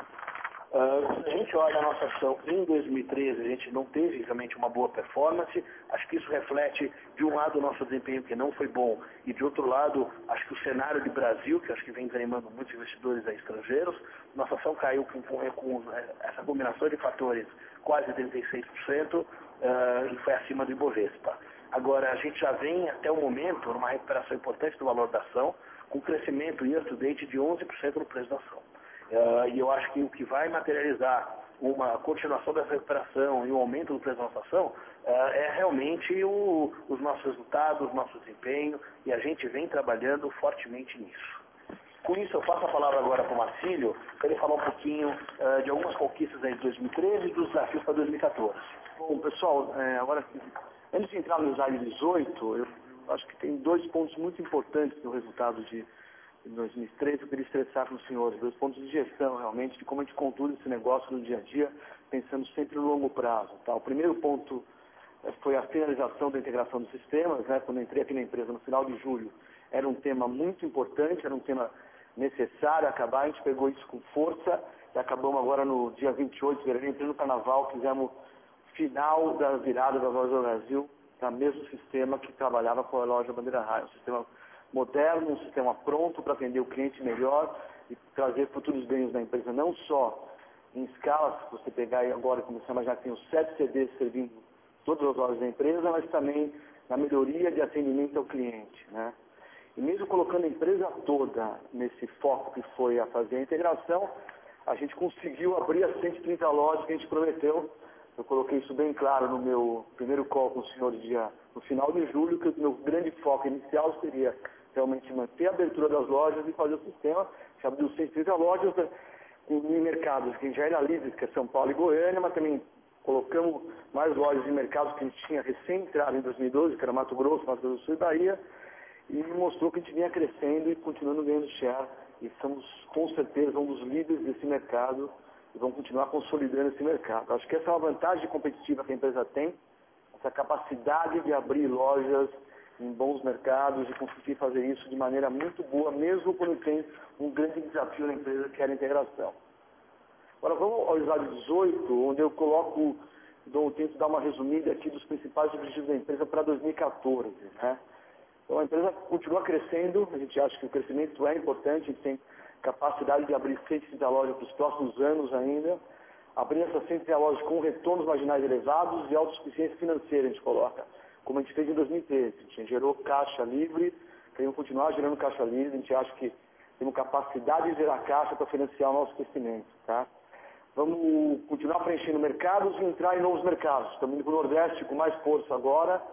Uh, se a gente olha a nossa ação em dois mil e treze, a gente não teve realmente uma boa performance. Acho que isso reflete, de um lado, o nosso desempenho que não foi bom, e de outro lado, acho que o cenário de Brasil, que acho que vem desanimando muitos investidores estrangeiros, nossa ação caiu com, com, com essa combinação de fatores quase trinta e seis por cento uh, e foi acima do Ibovespa. Agora, a gente já vem até o momento numa recuperação importante do valor da ação, com crescimento year to date de onze por cento no preço da ação. Uh, e eu acho que o que vai materializar uma continuação dessa recuperação e um aumento do preço da nossa ação uh, é realmente o, os nossos resultados, o nosso desempenho, e a gente vem trabalhando fortemente nisso. Com isso, eu passo a palavra agora para o Marcílio, para ele falar um pouquinho uh, de algumas conquistas aí de dois mil e treze e dos desafios para dois mil e quatorze. Bom, pessoal, é, agora, antes de entrar no slide dezoito, eu acho que tem dois pontos muito importantes no resultado de em dois mil e treze, eu queria estressar com os senhores, dois pontos de gestão, realmente, de como a gente conduz esse negócio no dia a dia, pensando sempre no longo prazo. Tá? O primeiro ponto foi a finalização da integração dos sistemas, né? Quando eu entrei aqui na empresa no final de julho, era um tema muito importante, era um tema necessário acabar, a gente pegou isso com força e acabamos agora no dia vinte e oito de fevereiro, entrando no carnaval, fizemos final da virada da loja do Brasil, no mesmo sistema que trabalhava com a loja Bandeira Raia, um sistema moderno, um sistema pronto para atender o cliente melhor e trazer futuros ganhos da empresa, não só em escala, se você pegar agora e começar a imaginar que tem os sete C Ds servindo todas as lojas da empresa, mas também na melhoria de atendimento ao cliente, né? E mesmo colocando a empresa toda nesse foco que foi a fazer a integração, a gente conseguiu abrir as cento e trinta lojas que a gente prometeu. Eu coloquei isso bem claro no meu primeiro call com o senhor dia, no final de julho, que o meu grande foco inicial seria realmente manter a abertura das lojas e fazer o sistema. Já abriu cento e trinta lojas em mercados que já era livre, que é São Paulo e Goiânia, mas também colocamos mais lojas em mercados que a gente tinha recém entrado em dois mil e doze, que era Mato Grosso, Mato Grosso do Sul e Bahia, e mostrou que a gente vinha crescendo e continuando ganhando share, e somos com certeza um dos líderes desse mercado e vamos continuar consolidando esse mercado. Acho que essa é uma vantagem competitiva que a empresa tem, essa capacidade de abrir lojas em bons mercados e conseguir fazer isso de maneira muito boa, mesmo quando tem um grande desafio na empresa, que é a integração. Agora vamos ao slide dezoito, onde eu coloco, dou, tento dar uma resumida aqui dos principais objetivos da empresa para dois mil e quatorze. Né? Então a empresa continua crescendo, a gente acha que o crescimento é importante, a gente tem capacidade de abrir cento e trinta lojas para os próximos anos ainda, abrir essas cento e trinta lojas com retornos marginais elevados e autossuficiência financeira, a gente coloca, como a gente fez em dois mil e treze. A gente gerou caixa livre, queremos continuar gerando caixa livre, a gente acha que temos capacidade de gerar caixa para financiar o nosso crescimento. Tá? Vamos continuar preenchendo mercados e entrar em novos mercados. Estamos indo para o Nordeste com mais força agora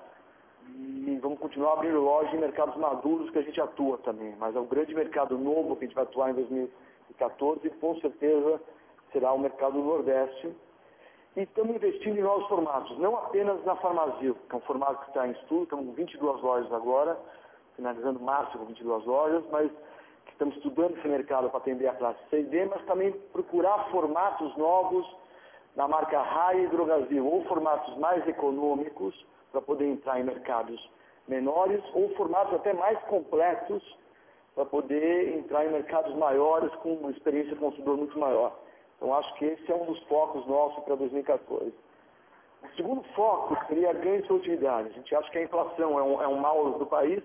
e vamos continuar abrindo lojas em mercados maduros que a gente atua também. Mas é um grande mercado novo que a gente vai atuar em dois mil e quatorze e com certeza será o mercado do Nordeste. E estamos investindo em novos formatos, não apenas na Farmazil, que é um formato que está em estudo, estamos com vinte e duas lojas agora, finalizando março com vinte e duas lojas, mas que estamos estudando esse mercado para atender a classe C e D, mas também procurar formatos novos na marca Raia e Drogasil, ou formatos mais econômicos, para poder entrar em mercados menores, ou formatos até mais completos, para poder entrar em mercados maiores com uma experiência de consumidor muito maior. Então, acho que esse é um dos focos nossos para dois mil e quatorze. O segundo foco seria a ganho de produtividade. A gente acha que a inflação é um, é um mal do país.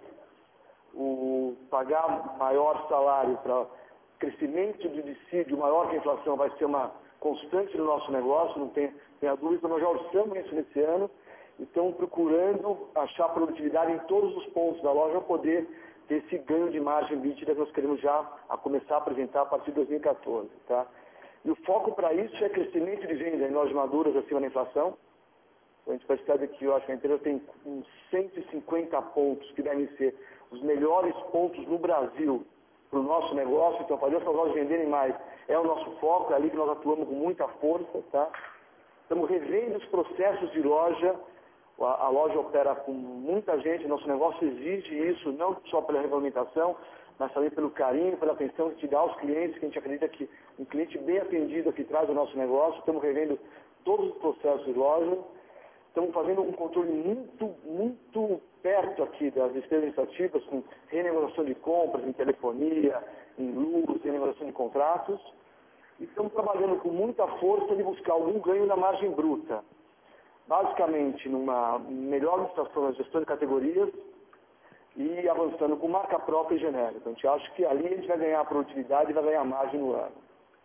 O pagar maior salário para crescimento de dissídio maior que a inflação vai ser uma constante do nosso negócio, não tem, tem a dúvida, nós já orçamos isso nesse ano e estamos procurando achar produtividade em todos os pontos da loja para poder ter esse ganho de margem líquida que nós queremos já a começar a apresentar a partir de dois mil e quatorze. Tá? E o foco para isso é crescimento de venda em lojas maduras acima da inflação. A gente percebe que eu acho que a empresa tem uns cento e cinquenta pontos que devem ser os melhores pontos no Brasil para o nosso negócio. Então, fazer essas lojas venderem mais é o nosso foco, é ali que nós atuamos com muita força. Tá? Estamos revendo os processos de loja. A, a loja opera com muita gente, nosso negócio exige isso, não só pela regulamentação, mas também pelo carinho, pela atenção que a gente dá aos clientes, que a gente acredita que um cliente bem atendido aqui traz o nosso negócio. Estamos revendo todos os processos de loja. Estamos fazendo um controle muito, muito perto aqui das despesas administrativas, com renegociação de compras, em telefonia, em luz, renegociação de contratos. E estamos trabalhando com muita força de buscar algum ganho na margem bruta. Basicamente, numa melhor administração da gestão de categorias e avançando com marca própria e genérica. Então, a gente acha que ali a gente vai ganhar produtividade e vai ganhar margem no ano.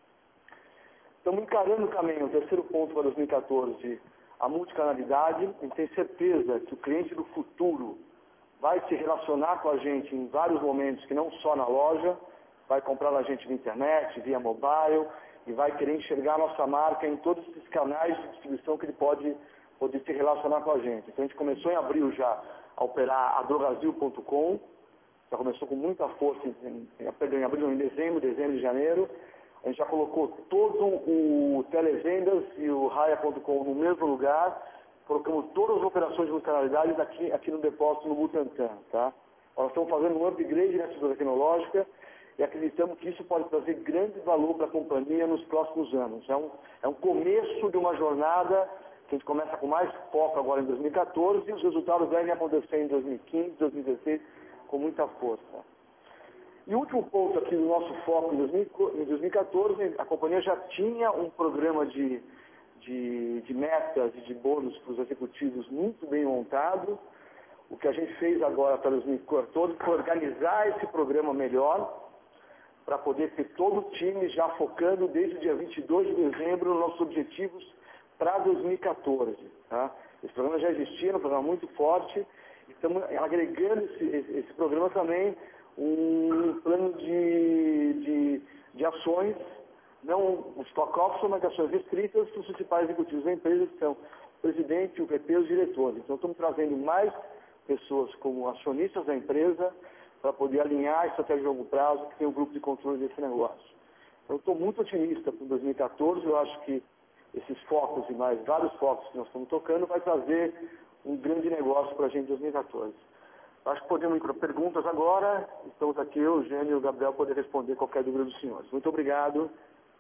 Estamos encarando também o terceiro ponto para dois mil e quatorze, a multicanalidade. A gente tem certeza que o cliente do futuro vai se relacionar com a gente em vários momentos, que não só na loja, vai comprar na gente via internet, via mobile, e vai querer enxergar a nossa marca em todos esses canais de distribuição que ele pode, pode se relacionar com a gente. Então a gente começou em abril já a operar a drogasil ponto com, já começou com muita força em, em, em abril, em dezembro, dezembro e janeiro. A gente já colocou todo o televendas e o raia ponto com no mesmo lugar, colocamos todas as operações de multicanalidade aqui, aqui no depósito no Butantã. Tá? Nós estamos fazendo um upgrade na estrutura tecnológica e acreditamos que isso pode trazer grande valor para a companhia nos próximos anos. É um, é um começo de uma jornada que a gente começa com mais foco agora em dois mil e quatorze e os resultados devem acontecer em dois mil e quinze, dois mil e dezesseis com muita força. E o último ponto aqui do nosso foco em dois mil e quatorze, a companhia já tinha um programa de, de, de metas e de bônus para os executivos muito bem montado. O que a gente fez agora para dois mil e quatorze foi organizar esse programa melhor, para poder ter todo o time já focando desde o dia vinte e dois de dezembro nos nossos objetivos para dois mil e quatorze. Tá? Esse programa já existia, um programa muito forte, e estamos agregando esse, esse, esse programa também um plano de, de, de ações, não os stock options, mas ações restritas para os principais executivos da empresa, que são o presidente, o V P e os diretores. Então estamos trazendo mais pessoas como acionistas da empresa para poder alinhar a estratégia de longo prazo, que tem um grupo de controle desse negócio. Então estou muito otimista para dois mil e quatorze, eu acho que esses focos e mais vários focos que nós estamos tocando vai trazer um grande negócio para a gente em dois mil e quatorze. Acho que podemos ir para perguntas agora. Estamos aqui, eu, o Eugênio e o Gabriel, poder responder qualquer dúvida dos senhores. Muito obrigado.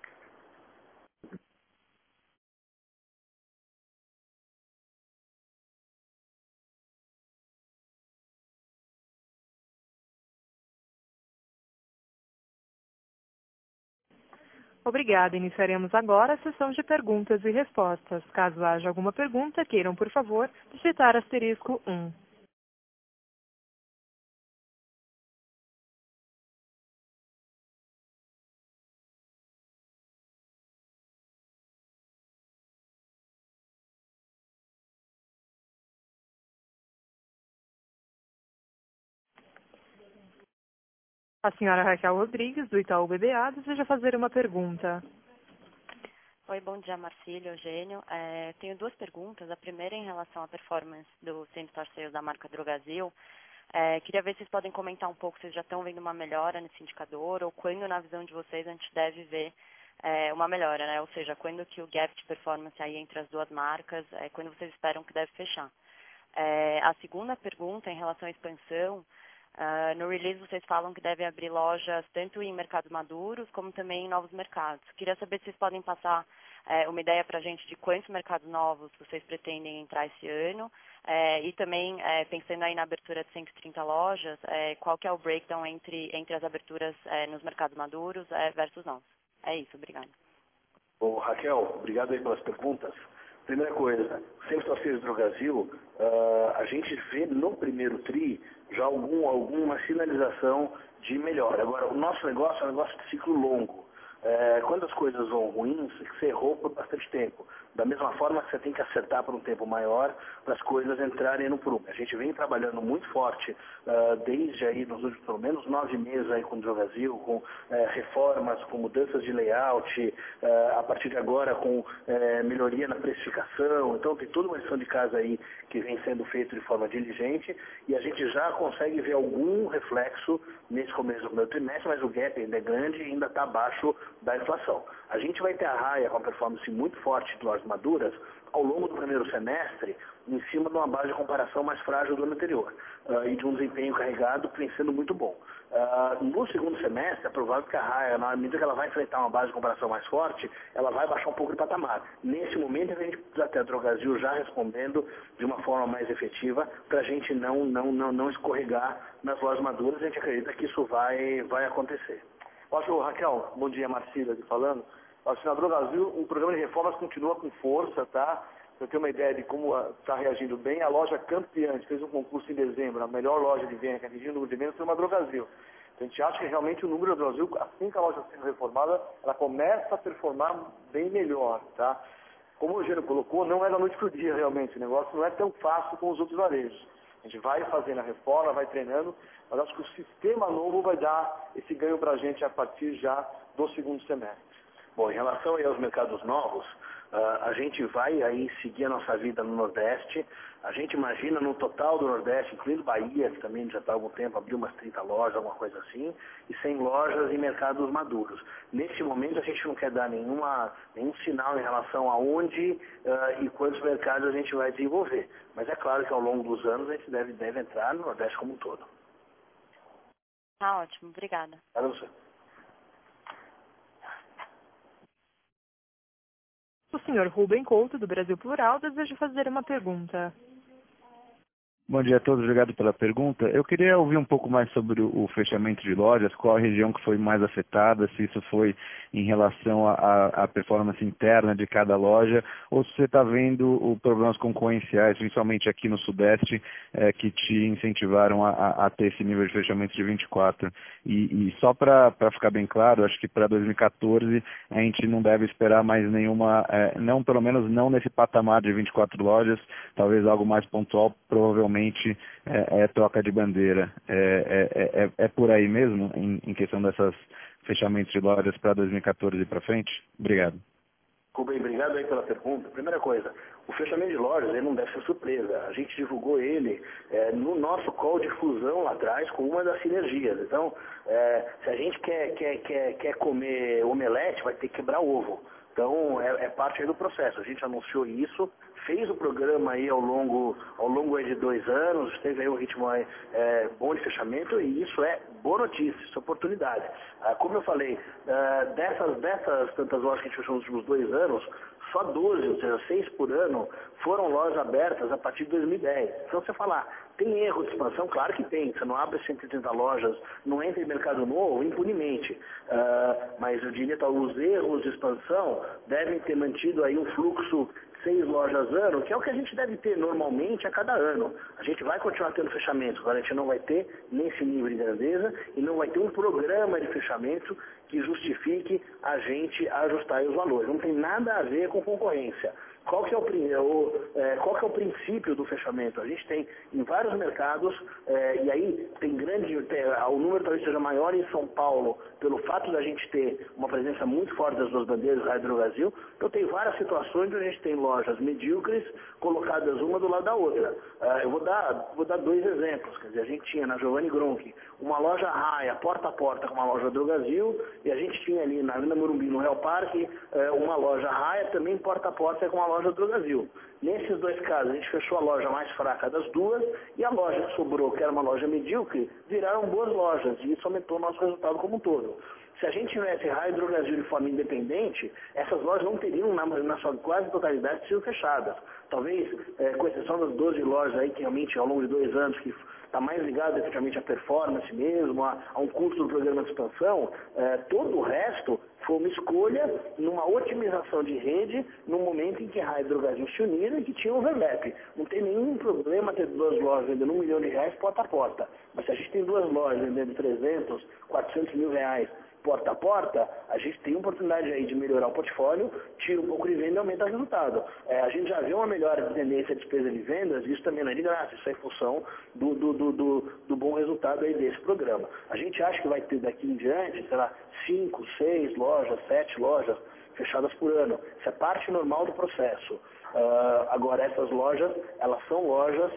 Obrigada. Iniciaremos agora a sessão de perguntas e respostas. Caso haja alguma pergunta, queiram, por favor, digitar asterisco um. A senhora Raquel Rodrigues, do Itaú B B A, deseja fazer uma pergunta. Oi, bom dia, Marcílio, Eugênio. É, tenho duas perguntas. A primeira em relação à performance do Same-Store Sales da marca Drogasil. É, queria ver se vocês podem comentar um pouco se vocês já estão vendo uma melhora nesse indicador ou quando, na visão de vocês, a gente deve ver é, uma melhora, né? Ou seja, quando que o gap de performance aí entre as duas marcas, é, quando vocês esperam que deve fechar. É, a segunda pergunta em relação à expansão. Uh, no release vocês falam que devem abrir lojas tanto em mercados maduros como também em novos mercados. Queria saber se vocês podem passar uh, uma ideia para a gente de quantos mercados novos vocês pretendem entrar esse ano uh, e também, uh, pensando aí na abertura de cento e trinta lojas, uh, qual que é o breakdown entre, entre as aberturas uh, nos mercados maduros uh, versus novos. É isso, obrigada. Bom, Raquel, obrigado aí pelas perguntas. Primeira coisa, Same-Store Sales do Brasil, uh, a gente vê no primeiro tri já algum, alguma sinalização de melhora. Agora, o nosso negócio é um negócio de ciclo longo. É, quando as coisas vão ruins, você errou por bastante tempo. Da mesma forma que você tem que acertar por um tempo maior para as coisas entrarem no prumo. A gente vem trabalhando muito forte uh, desde aí nos últimos pelo menos nove meses aí com o Drogasil, com uh, reformas, com mudanças de layout, uh, a partir de agora com uh, melhoria na precificação. Então tem toda uma lição de casa aí que vem sendo feita de forma diligente e a gente já consegue ver algum reflexo nesse começo do primeiro trimestre, mas o gap ainda é grande e ainda está abaixo da inflação. A gente vai ter a raia com uma performance muito forte de lojas maduras ao longo do primeiro semestre, em cima de uma base de comparação mais frágil do ano anterior, uh, e de um desempenho carregado que vem sendo muito bom. Uh, no segundo semestre, é provável que a raia, na medida que ela vai enfrentar uma base de comparação mais forte, ela vai baixar um pouco de patamar. Nesse momento, a gente precisa ter a Drogasil já respondendo de uma forma mais efetiva, para a gente não, não, não, não escorregar nas lojas maduras. A gente acredita que isso vai, vai acontecer. Eu acho, Raquel, bom dia, Marcília aqui falando. Eu acho que na Drogasil o programa de reformas continua com força, tá? Para ter uma ideia de como está reagindo bem, a loja Campeã, que fez um concurso em dezembro, a melhor loja de venda que atingiu o número de vendas foi uma Drogasil. Então a gente acha que realmente o número da Drogasil, assim que a loja sendo reformada, ela começa a performar bem melhor, tá? Como o Eugênio colocou, não é da noite para o dia realmente, o negócio não é tão fácil como os outros varejos. A gente vai fazendo a reforma, vai treinando, mas acho que o sistema novo vai dar esse ganho para a gente a partir já do segundo semestre. Bom, em relação aí aos mercados novos, uh, a gente vai aí seguir a nossa vida no Nordeste. A gente imagina no total do Nordeste, incluindo Bahia, que também já está há algum tempo, abriu umas trinta lojas, alguma coisa assim, e cem lojas em mercados maduros. Nesse momento a gente não quer dar nenhuma, nenhum sinal em relação a onde uh, e quantos mercados a gente vai desenvolver. Mas é claro que ao longo dos anos a gente deve, deve entrar no Nordeste como um todo. Tá ótimo, obrigada. Obrigado a você. O senhor Rubem Couto, do Brasil Plural, deseja fazer uma pergunta. Bom dia a todos, obrigado pela pergunta. Eu queria ouvir um pouco mais sobre o fechamento de lojas, qual a região que foi mais afetada, se isso foi em relação à performance interna de cada loja, ou se você está vendo o problemas concorrenciais, principalmente aqui no Sudeste, é, que te incentivaram a, a ter esse nível de fechamento de vinte e quatro. E, e só para ficar bem claro, acho que para dois mil e quatorze a gente não deve esperar mais nenhuma, é, não, pelo menos não nesse patamar de vinte e quatro lojas, talvez algo mais pontual, provavelmente É, é troca de bandeira. É, é, é, é por aí mesmo, em, em questão dessas fechamentos de lojas para dois mil e quatorze e para frente? Obrigado. Rubem, obrigado aí pela pergunta. Primeira coisa, o fechamento de lojas ele não deve ser surpresa. A gente divulgou ele é, no nosso call de fusão lá atrás com uma das sinergias. Então, é, se a gente quer, quer, quer, quer comer omelete, vai ter que quebrar ovo. Então, é, é parte aí do processo. A gente anunciou isso, fez o programa aí ao longo, ao longo aí de dois anos, teve aí um ritmo aí, é, bom de fechamento e isso é boa notícia, isso é oportunidade. Ah, como eu falei, ah, dessas, dessas tantas lojas que a gente fechou nos últimos dois anos, só doze, ou seja, seis por ano, foram lojas abertas a partir de dois mil e dez. Então, você falar, tem erro de expansão? Claro que tem. Você não abre cento e trinta lojas, não entra em mercado novo impunemente. Uh, mas eu diria que os erros de expansão devem ter mantido aí um fluxo seis lojas ano, que é o que a gente deve ter normalmente a cada ano. A gente vai continuar tendo fechamentos, agora a gente não vai ter nesse nível de grandeza e não vai ter um programa de fechamento que justifique a gente ajustar os valores. Não tem nada a ver com concorrência. Qual que é o, o, é, qual que é o princípio do fechamento? A gente tem em vários mercados, é, e aí tem grande, tem, o número talvez seja maior em São Paulo, pelo fato da gente ter uma presença muito forte das duas bandeiras, Raia Drogasil. Então tem várias situações onde a gente tem lojas medíocres colocadas uma do lado da outra. É, eu vou dar, vou dar dois exemplos. Quer dizer, a gente tinha na Giovanni Gronchi uma loja Raia, porta a porta, com uma loja Drogasil, e a gente tinha ali na Avenida Morumbi, no Real Parque, é, uma loja Raia, também porta a porta com uma loja Drogasil. Nesses dois casos, a gente fechou a loja mais fraca das duas e a loja que sobrou, que era uma loja medíocre, viraram boas lojas e isso aumentou o nosso resultado como um todo. Se a gente tivesse Raia Drogasil de forma independente, essas lojas não teriam, na, na sua quase totalidade, sido fechadas. Talvez, é, com exceção das doze lojas aí, que realmente ao longo de dois anos, que está mais ligado efetivamente à performance mesmo, a, a um custo do programa de expansão, é, todo o resto foi uma escolha numa otimização de rede no momento em que Raia e Drogasil se uniram e que tinha overlap. Não tem nenhum problema ter duas lojas vendendo um milhão de reais porta a porta. Mas se a gente tem duas lojas vendendo trezentos, quatrocentos mil reais porta a porta, a gente tem oportunidade aí de melhorar o portfólio, tira um pouco de venda e aumenta o resultado. É, a gente já vê uma melhora de tendência de despesa de vendas, isso também não é de graça, isso é em função do, do, do, do, do bom resultado aí desse programa. A gente acha que vai ter daqui em diante, sei lá, cinco, seis lojas, sete lojas fechadas por ano. Isso é parte normal do processo. Uh, agora, essas lojas, elas são lojas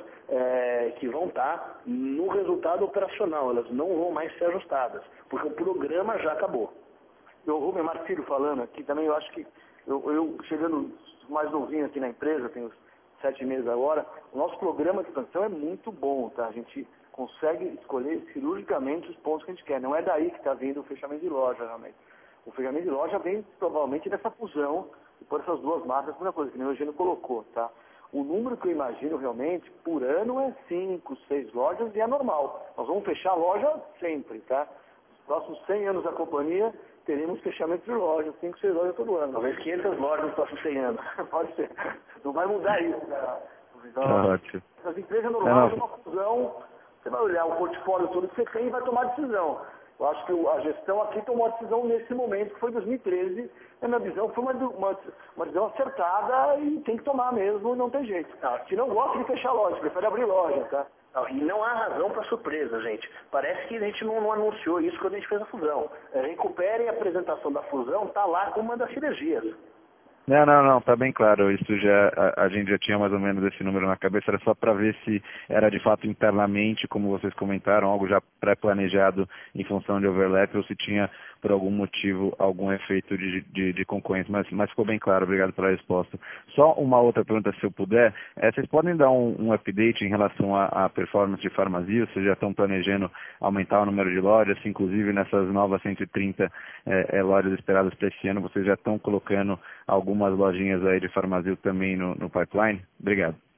é, que vão estar no resultado operacional, elas não vão mais ser ajustadas, porque o programa já acabou. Eu, Rubem Marcílio falando aqui, também eu acho que, eu, eu chegando mais novinho aqui na empresa, tenho sete meses agora, o nosso programa de expansão é muito bom, tá? A gente consegue escolher cirurgicamente os pontos que a gente quer, não é daí que está vindo o fechamento de loja, realmente. O fechamento de loja vem provavelmente dessa fusão, e por essas duas marcas, primeira coisa que o Eugênio colocou, tá? O número que eu imagino realmente, por ano, é cinco, seis lojas e é normal. Nós vamos fechar a loja sempre, tá? Nos próximos cem anos da companhia, teremos fechamento de lojas, cinco, seis lojas todo ano. Talvez quinhentas lojas nos próximos cem anos. Pode ser. Não vai mudar isso, cara. Então, ótimo. as empresas normais, uma fusão, você vai olhar o portfólio todo que você tem e vai tomar decisão. Eu acho que a gestão aqui tomou a decisão nesse momento, que foi em dois mil e treze. Na minha visão, foi uma, uma, uma decisão acertada e tem que tomar mesmo, não tem jeito. Se não gosta de fechar loja, prefere abrir loja, tá? Não, e não há razão para surpresa, gente. Parece que a gente não, não anunciou isso quando a gente fez a fusão. É, recuperem a apresentação da fusão, está lá como uma das sinergias. Não, não, não, tá bem claro. Isso já, a, a gente já tinha mais ou menos esse número na cabeça, era só para ver se era de fato internamente, como vocês comentaram, algo já pré-planejado em função de overlap, ou se tinha, por algum motivo, algum efeito de, de, de concorrência, mas, mas ficou bem claro, obrigado pela resposta. Só uma outra pergunta, se eu puder, é, vocês podem dar um, um update em relação à performance de Farmazil? Vocês já estão planejando aumentar o número de lojas, inclusive nessas novas cento e trinta é, é, lojas esperadas para esse ano, vocês já estão colocando algumas lojinhas aí de Farmazil também no, no pipeline? Obrigado.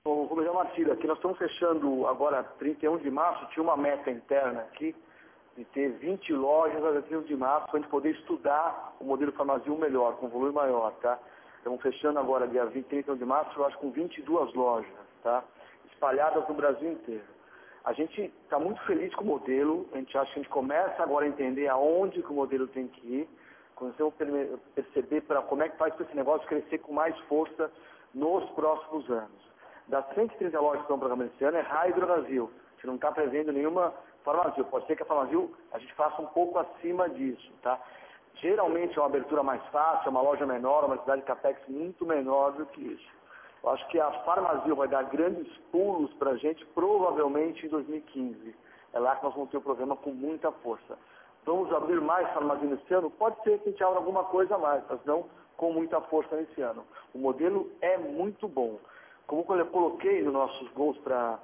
Bom, vou melhor, Marcílio, aqui nós estamos fechando agora trinta e um de março, tinha uma meta interna aqui de ter vinte lojas até trinta de março para a gente poder estudar o modelo Farmazil melhor, com volume maior, tá? Estamos fechando agora dia vinte, trinta e um de março, eu acho, com vinte e duas lojas, tá? Espalhadas no Brasil inteiro. A gente está muito feliz com o modelo, a gente acha que a gente começa agora a entender aonde que o modelo tem que ir, começamos a perceber para como é que faz para esse negócio crescer com mais força nos próximos anos. Das cento e trinta lojas que estão programando esse ano, é Raia e Drogasil. A gente não está prevendo nenhuma Farmazil. Pode ser que a Farmazil a gente faça um pouco acima disso, tá? Geralmente é uma abertura mais fácil, é uma loja menor, uma cidade de capex muito menor do que isso. Eu acho que a Farmazil vai dar grandes pulos para a gente, provavelmente em dois mil e quinze. É lá que nós vamos ter o programa com muita força. Vamos abrir mais Farmazil nesse ano? Pode ser que a gente abra alguma coisa a mais, mas não com muita força nesse ano. O modelo é muito bom. Como eu coloquei nos nossos gols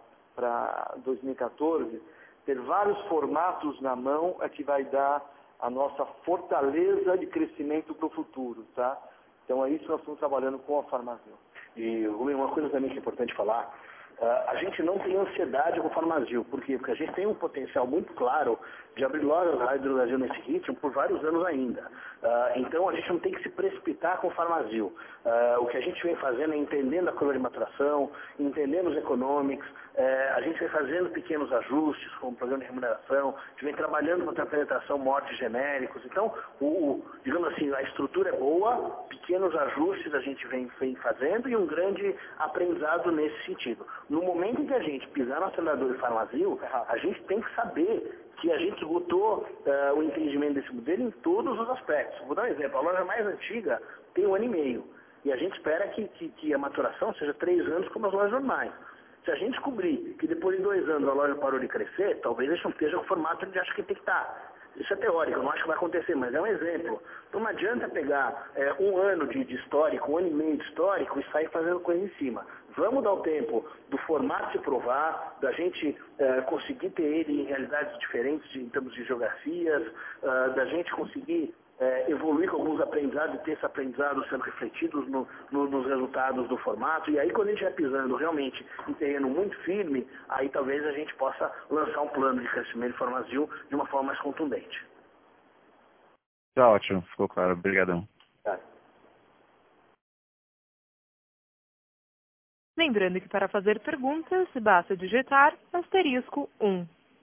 para dois mil e quatorze, ter vários formatos na mão é que vai dar a nossa fortaleza de crescimento para o futuro, tá? Então é isso que nós estamos trabalhando com a Farmazil. E uma coisa também que é importante falar, uh, a gente não tem ansiedade com o Farmazil. Por quê? Porque a gente tem um potencial muito claro de abrir lojas na Raia Drogasil nesse ritmo por vários anos ainda. Uh, então a gente não tem que se precipitar com o Farmazil. Uh, o que a gente vem fazendo é entendendo a curva de maturação, entendendo os economics, uh, a gente vem fazendo pequenos ajustes, como o programa de remuneração, a gente vem trabalhando contra a penetração maior de genéricos. Então, o, o, digamos assim, a estrutura é boa, pequenos ajustes a gente vem, vem fazendo e um grande aprendizado nesse sentido. No momento em que a gente pisar no acelerador de Farmazil, a gente tem que saber que a gente esgotou uh, o entendimento desse modelo em todos os aspectos. Vou dar um exemplo, a loja mais antiga tem um ano e meio, e a gente espera que, que, que a maturação seja três anos como as lojas normais. Se a gente descobrir que depois de dois anos a loja parou de crescer, talvez a gente não esteja no formato que a gente acha que tem que estar. Isso é teórico, eu não acho que vai acontecer, mas é um exemplo. Então não adianta pegar é, um ano de, de histórico, um ano e meio de histórico e sair fazendo coisa em cima. Vamos dar o tempo do formato se provar, da gente é, conseguir ter ele em realidades diferentes de, em termos de geografias, uh, da gente conseguir é, evoluir com alguns aprendizados e ter esse aprendizado sendo refletidos no, no, nos resultados do formato. E aí quando a gente vai pisando realmente em terreno muito firme, aí talvez a gente possa lançar um plano de crescimento de Farmazil de uma forma mais contundente. Tá ótimo, ficou claro. Obrigadão. Tá. Lembrando que para fazer perguntas, basta digitar asterisco um.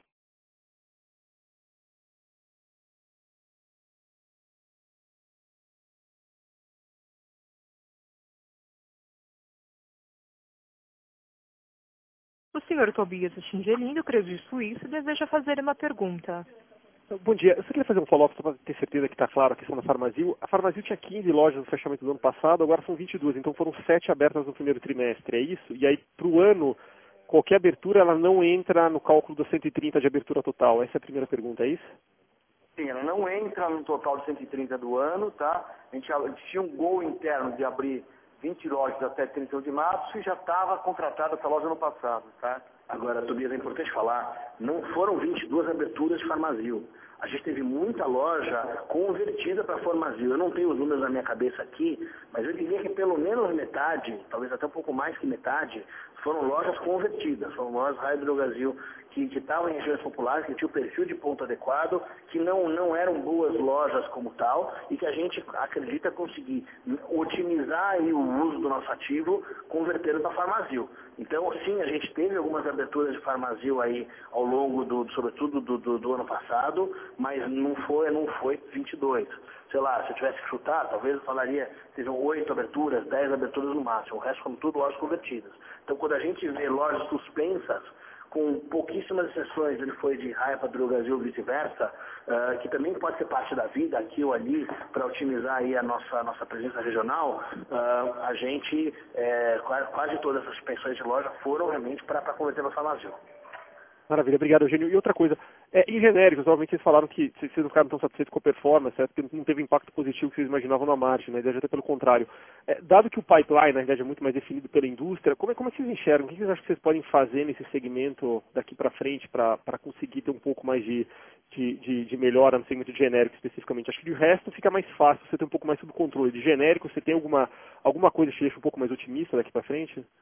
O senhor Tobias Schingelin, do Credit Suisse, deseja fazer uma pergunta. Bom dia, eu só queria fazer um follow-up só para ter certeza que está claro a questão da Farmazil. A Farmazil tinha quinze lojas no fechamento do ano passado, agora são vinte e duas, então foram sete abertas no primeiro trimestre, é isso? E aí, para o ano, qualquer abertura ela não entra no cálculo dos cento e trinta de abertura total? Essa é a primeira pergunta, é isso? Sim, ela não entra no total de cento e trinta do ano, tá? A gente, a gente tinha um gol interno de abrir vinte lojas até trinta e um de março e já estava contratada essa loja no passado, tá? Agora, Tobias, é importante falar, não foram vinte e duas aberturas de Farmazil. A gente teve muita loja convertida para Farmazil. Eu não tenho os números na minha cabeça aqui, mas eu diria que pelo menos metade, talvez até um pouco mais que metade, foram lojas convertidas. Foram lojas Raia Drogasil que estavam em regiões populares, que tinham o perfil de ponto adequado, que não, não eram boas lojas como tal, e que a gente acredita conseguir otimizar aí o uso do nosso ativo, convertendo para Farmazil. Então, sim, a gente teve algumas aberturas de Farmazil aí ao longo, do, sobretudo, do, do, do ano passado, mas não foi, não foi vinte e dois. Sei lá, se eu tivesse que chutar, talvez eu falaria, teve oito aberturas, dez aberturas no máximo, o resto foram tudo lojas convertidas. Então, quando a gente vê lojas suspensas, com pouquíssimas exceções, ele foi de Raia para Drogasil ou vice-versa, uh, que também pode ser parte da vida aqui ou ali para otimizar aí a nossa, a nossa presença regional, uh, a gente, é, quase todas essas suspensões de loja foram realmente para converter para Farmazil. Maravilha, obrigado, Eugênio. E outra coisa, é, em genéricos, obviamente vocês falaram que vocês não ficaram tão satisfeitos com a performance, certo? Porque não teve o impacto positivo que vocês imaginavam na margem, na ideia até pelo contrário. É, dado que o pipeline, na verdade, é muito mais definido pela indústria, como é, como é que vocês enxergam? O que vocês acham que vocês podem fazer nesse segmento daqui para frente para conseguir ter um pouco mais de, de, de, de melhora no segmento de genérico especificamente? Acho que de resto fica mais fácil você ter um pouco mais sob controle. De genérico, você tem alguma, alguma coisa que te deixa um pouco mais otimista daqui para frente?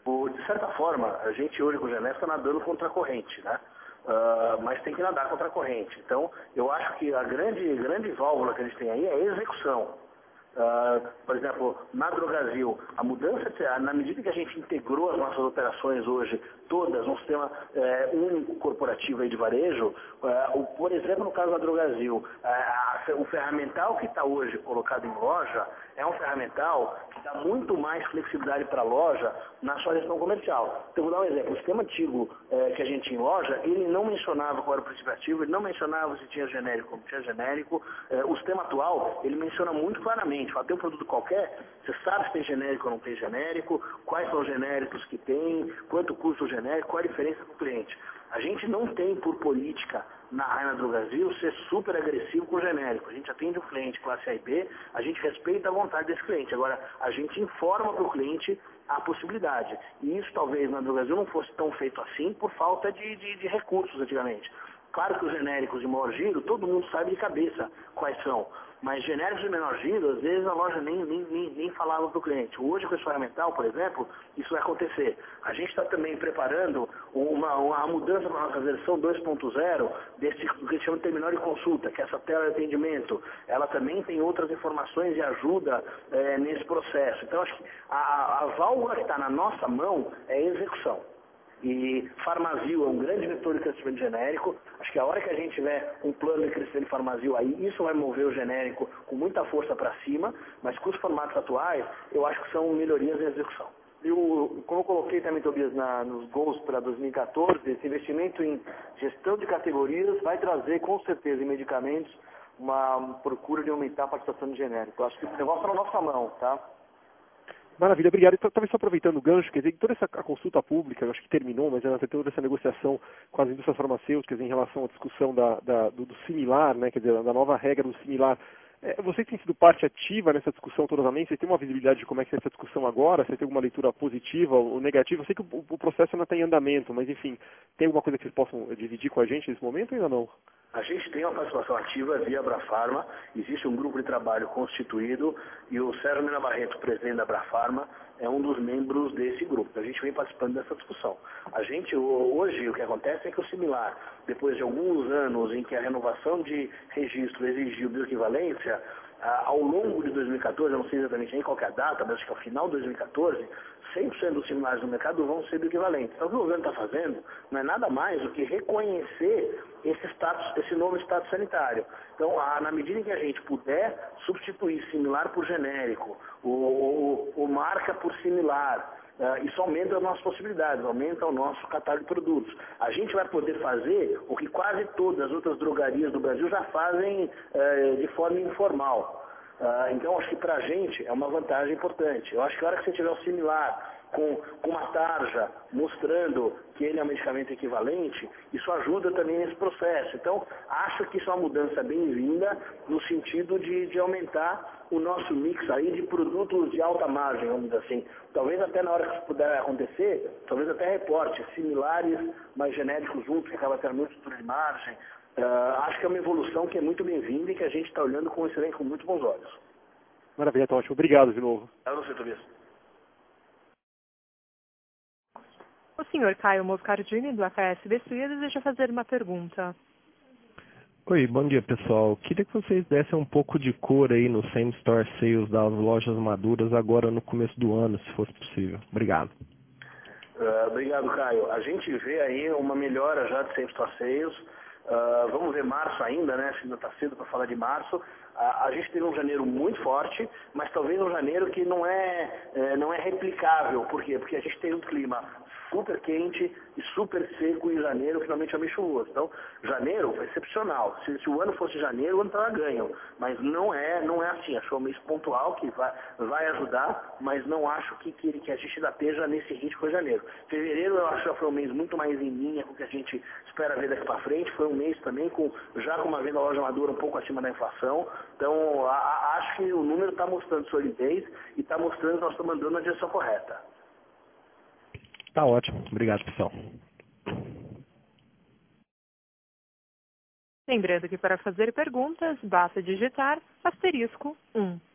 O, de certa forma, a gente hoje com o genérico está nadando contra a corrente, né? Uh, mas tem que nadar contra a corrente. Então, eu acho que a grande, grande válvula que a gente tem aí é a execução. Uh, por exemplo, na Drogasil, a mudança, na medida que a gente integrou as nossas operações hoje, todas, num sistema é, único corporativo aí de varejo, uh, o, por exemplo, no caso da Drogasil, uh, a, o ferramental que está hoje colocado em loja é um ferramental que dá muito mais flexibilidade para a loja na sua gestão comercial. Então, vou dar um exemplo. O sistema antigo é, que a gente tinha em loja, ele não mencionava qual era o princípio ativo, ele não mencionava se tinha genérico ou não tinha genérico. É, o sistema atual, ele menciona muito claramente. Fala, tem um produto qualquer, você sabe se tem genérico ou não tem genérico, quais são os genéricos que tem, quanto custa o genérico, qual a diferença para o cliente. A gente não tem por política na Raia Drogasil ser super agressivo com o genérico. A gente atende o cliente classe A e B, a gente respeita a vontade desse cliente. Agora, a gente informa para o cliente a possibilidade. E isso talvez na Drogasil não fosse tão feito assim por falta de, de, de recursos antigamente. Claro que os genéricos de maior giro, todo mundo sabe de cabeça quais são. Mas genéricos de menor giro, às vezes a loja nem, nem, nem, nem falava para o cliente. Hoje, com esse ferramental, por exemplo, isso vai acontecer. A gente está também preparando uma, uma mudança para a nossa versão dois ponto zero, desse que a gente chama de terminal de consulta, que é essa tela de atendimento. Ela também tem outras informações e ajuda é, nesse processo. Então, acho que a, a válvula que está na nossa mão é a execução. E Farmazil é um grande vetor de crescimento genérico. Acho que a hora que a gente tiver um plano de crescimento de Farmazil aí, isso vai mover o genérico com muita força para cima, mas com os formatos atuais, eu acho que são melhorias em execução. E o, como eu coloquei também, Tobias, na, nos gols para dois mil e quatorze, esse investimento em gestão de categorias vai trazer, com certeza, em medicamentos, uma procura de aumentar a participação de genérico. Eu acho que o negócio está na nossa mão, tá? Maravilha, obrigado. Então, talvez só aproveitando o gancho, quer dizer, toda essa a consulta pública, eu acho que terminou, mas ela tem toda essa negociação com as indústrias farmacêuticas em relação à discussão da, da, do, do similar, né, quer dizer, da nova regra do similar. É, vocês têm sido parte ativa nessa discussão toda também? Vocês têm uma visibilidade de como é que é essa discussão agora? Vocês têm alguma leitura positiva ou negativa? Eu sei que o, o processo ainda está em andamento, mas enfim, tem alguma coisa que vocês possam dividir com a gente nesse momento ou ainda não? A gente tem uma participação ativa via Abrafarma, existe um grupo de trabalho constituído e o Sérgio Mina Barreto, presidente da Abrafarma, é um dos membros desse grupo. A gente vem participando dessa discussão. A gente, hoje, o que acontece é que o similar, depois de alguns anos em que a renovação de registro exigiu bioequivalência, ao longo de dois mil e quatorze, eu não sei exatamente nem qual é a data, mas acho que ao final de dois mil e quatorze, cem por cento dos similares no mercado vão ser bioequivalentes. Então, o que o governo está fazendo não é nada mais do que reconhecer esse, status, esse novo status sanitário. Então, a, na medida em que a gente puder substituir similar por genérico, o, o, o marca por similar, Uh, isso aumenta as nossas possibilidades, aumenta o nosso catálogo de produtos. A gente vai poder fazer o que quase todas as outras drogarias do Brasil já fazem uh, de forma informal. Uh, então, acho que para a gente é uma vantagem importante. Eu acho que a hora que você tiver o similar com, com uma tarja mostrando que ele é um medicamento equivalente, isso ajuda também nesse processo. Então, acho que isso é uma mudança bem-vinda no sentido de, de aumentar o nosso mix aí de produtos de alta margem, vamos dizer assim. Talvez até na hora que isso puder acontecer, talvez até reporte similares, mas genéricos juntos, que acaba tendo muito estrutura de margem. Uh, acho que é uma evolução que é muito bem-vinda e que a gente está olhando com excelente, com muito bons olhos. Maravilha, ótimo. Obrigado de novo. Eu não sei, Tobias. O senhor Caio Moscardini, do A K S B C, deseja fazer uma pergunta. Oi, bom dia pessoal. Queria que vocês dessem um pouco de cor aí no Same Store Sales das lojas maduras agora no começo do ano, se fosse possível. Obrigado. Uh, obrigado, Caio. A gente vê aí uma melhora já de Same Store Sales. Uh, vamos ver março ainda, né? Ainda está cedo para falar de março. Uh, a gente teve um janeiro muito forte, mas talvez um janeiro que não é, é, não é replicável. Por quê? Porque a gente tem um clima super quente e super seco em janeiro, finalmente é meio chuvoso. Então, janeiro foi excepcional. Se, se o ano fosse janeiro, o ano estava ganho. Mas não é, não é assim. Acho um mês pontual que vai, vai ajudar, mas não acho que, que, que a gente ainda esteja nesse ritmo foi janeiro. Fevereiro eu acho que foi um mês muito mais em linha com o que a gente espera ver daqui para frente. Foi um mês também com, já com uma venda loja madura um pouco acima da inflação. Então, a, a, acho que o número está mostrando solidez e está mostrando que nós estamos andando na direção correta. Tá ótimo. Obrigado, pessoal. Lembrando que para fazer perguntas, basta digitar asterisco um.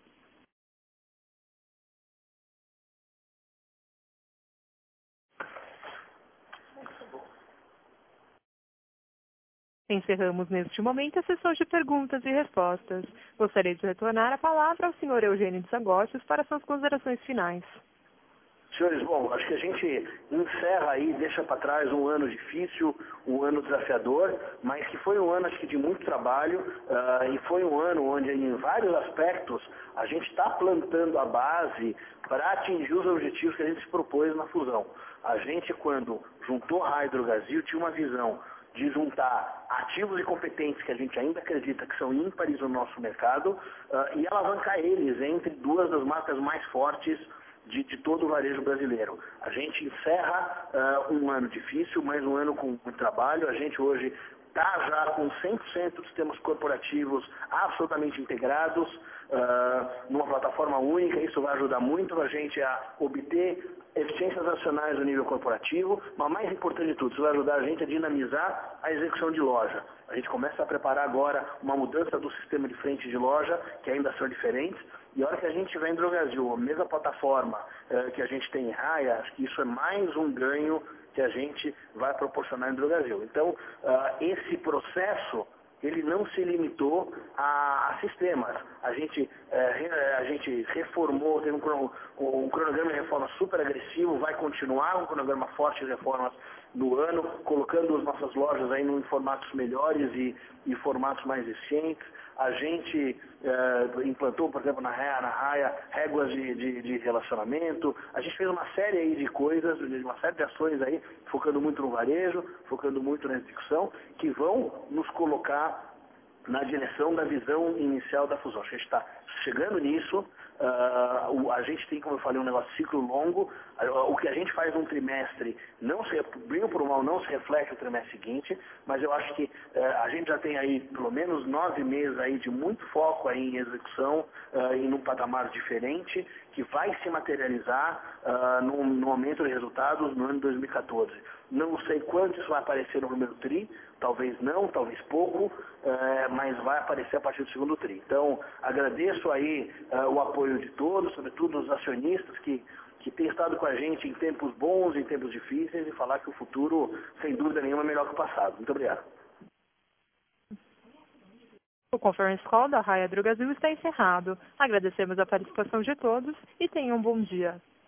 Encerramos neste momento a sessão de perguntas e respostas. Gostaria de retornar a palavra ao senhor Eugênio de Zagottis para suas considerações finais. Senhores, bom, acho que a gente encerra aí, deixa para trás um ano difícil, um ano desafiador, mas que foi um ano, acho que, de muito trabalho, uh, e foi um ano onde, em vários aspectos, a gente está plantando a base para atingir os objetivos que a gente se propôs na fusão. A gente, quando juntou a Raia Drogasil, tinha uma visão de juntar ativos e competentes que a gente ainda acredita que são ímpares no nosso mercado, uh, e alavancar eles entre duas das marcas mais fortes De, de todo o varejo brasileiro. A gente encerra uh, um ano difícil, mas um ano com muito trabalho. A gente hoje está já com cem por cento dos sistemas corporativos absolutamente integrados, uh, numa plataforma única. Isso vai ajudar muito a gente a obter eficiências nacionais no nível corporativo, mas mais importante de tudo, isso vai ajudar a gente a dinamizar a execução de loja. A gente começa a preparar agora uma mudança do sistema de frente de loja, que ainda são diferentes, e a hora que a gente estiver em Drogasil, a mesma plataforma eh, que a gente tem em Raia, acho que isso é mais um ganho que a gente vai proporcionar em Drogasil. Então, uh, esse processo, ele não se limitou a, a sistemas. A gente, eh, a gente reformou, teve um, crono, um cronograma de reforma super agressivo, vai continuar um cronograma forte de reformas no ano, colocando as nossas lojas aí em formatos melhores e, e formatos mais eficientes. A gente eh, implantou, por exemplo, na Raia, na Raia réguas de, de, de relacionamento. A gente fez uma série aí de coisas, uma série de ações aí, focando muito no varejo, focando muito na execução, que vão nos colocar na direção da visão inicial da fusão. A gente está chegando nisso, uh, a gente tem, como eu falei, um negócio ciclo longo, uh, o que a gente faz num trimestre, não se, bem ou por mal, não se reflete no trimestre seguinte, mas eu acho que uh, a gente já tem aí pelo menos nove meses aí de muito foco aí em execução uh, e num patamar diferente, que vai se materializar uh, no, no aumento de resultados no ano de dois mil e quatorze. Não sei quanto isso vai aparecer no primeiro TRI, talvez não, talvez pouco, eh, mas vai aparecer a partir do segundo TRI. Então, agradeço aí eh, o apoio de todos, sobretudo os acionistas que, que têm estado com a gente em tempos bons, em tempos difíceis, e falar que o futuro, sem dúvida nenhuma, é melhor que o passado. Muito obrigado. O Conference Call da Raia Drogasil está encerrado. Agradecemos a participação de todos e tenham um bom dia.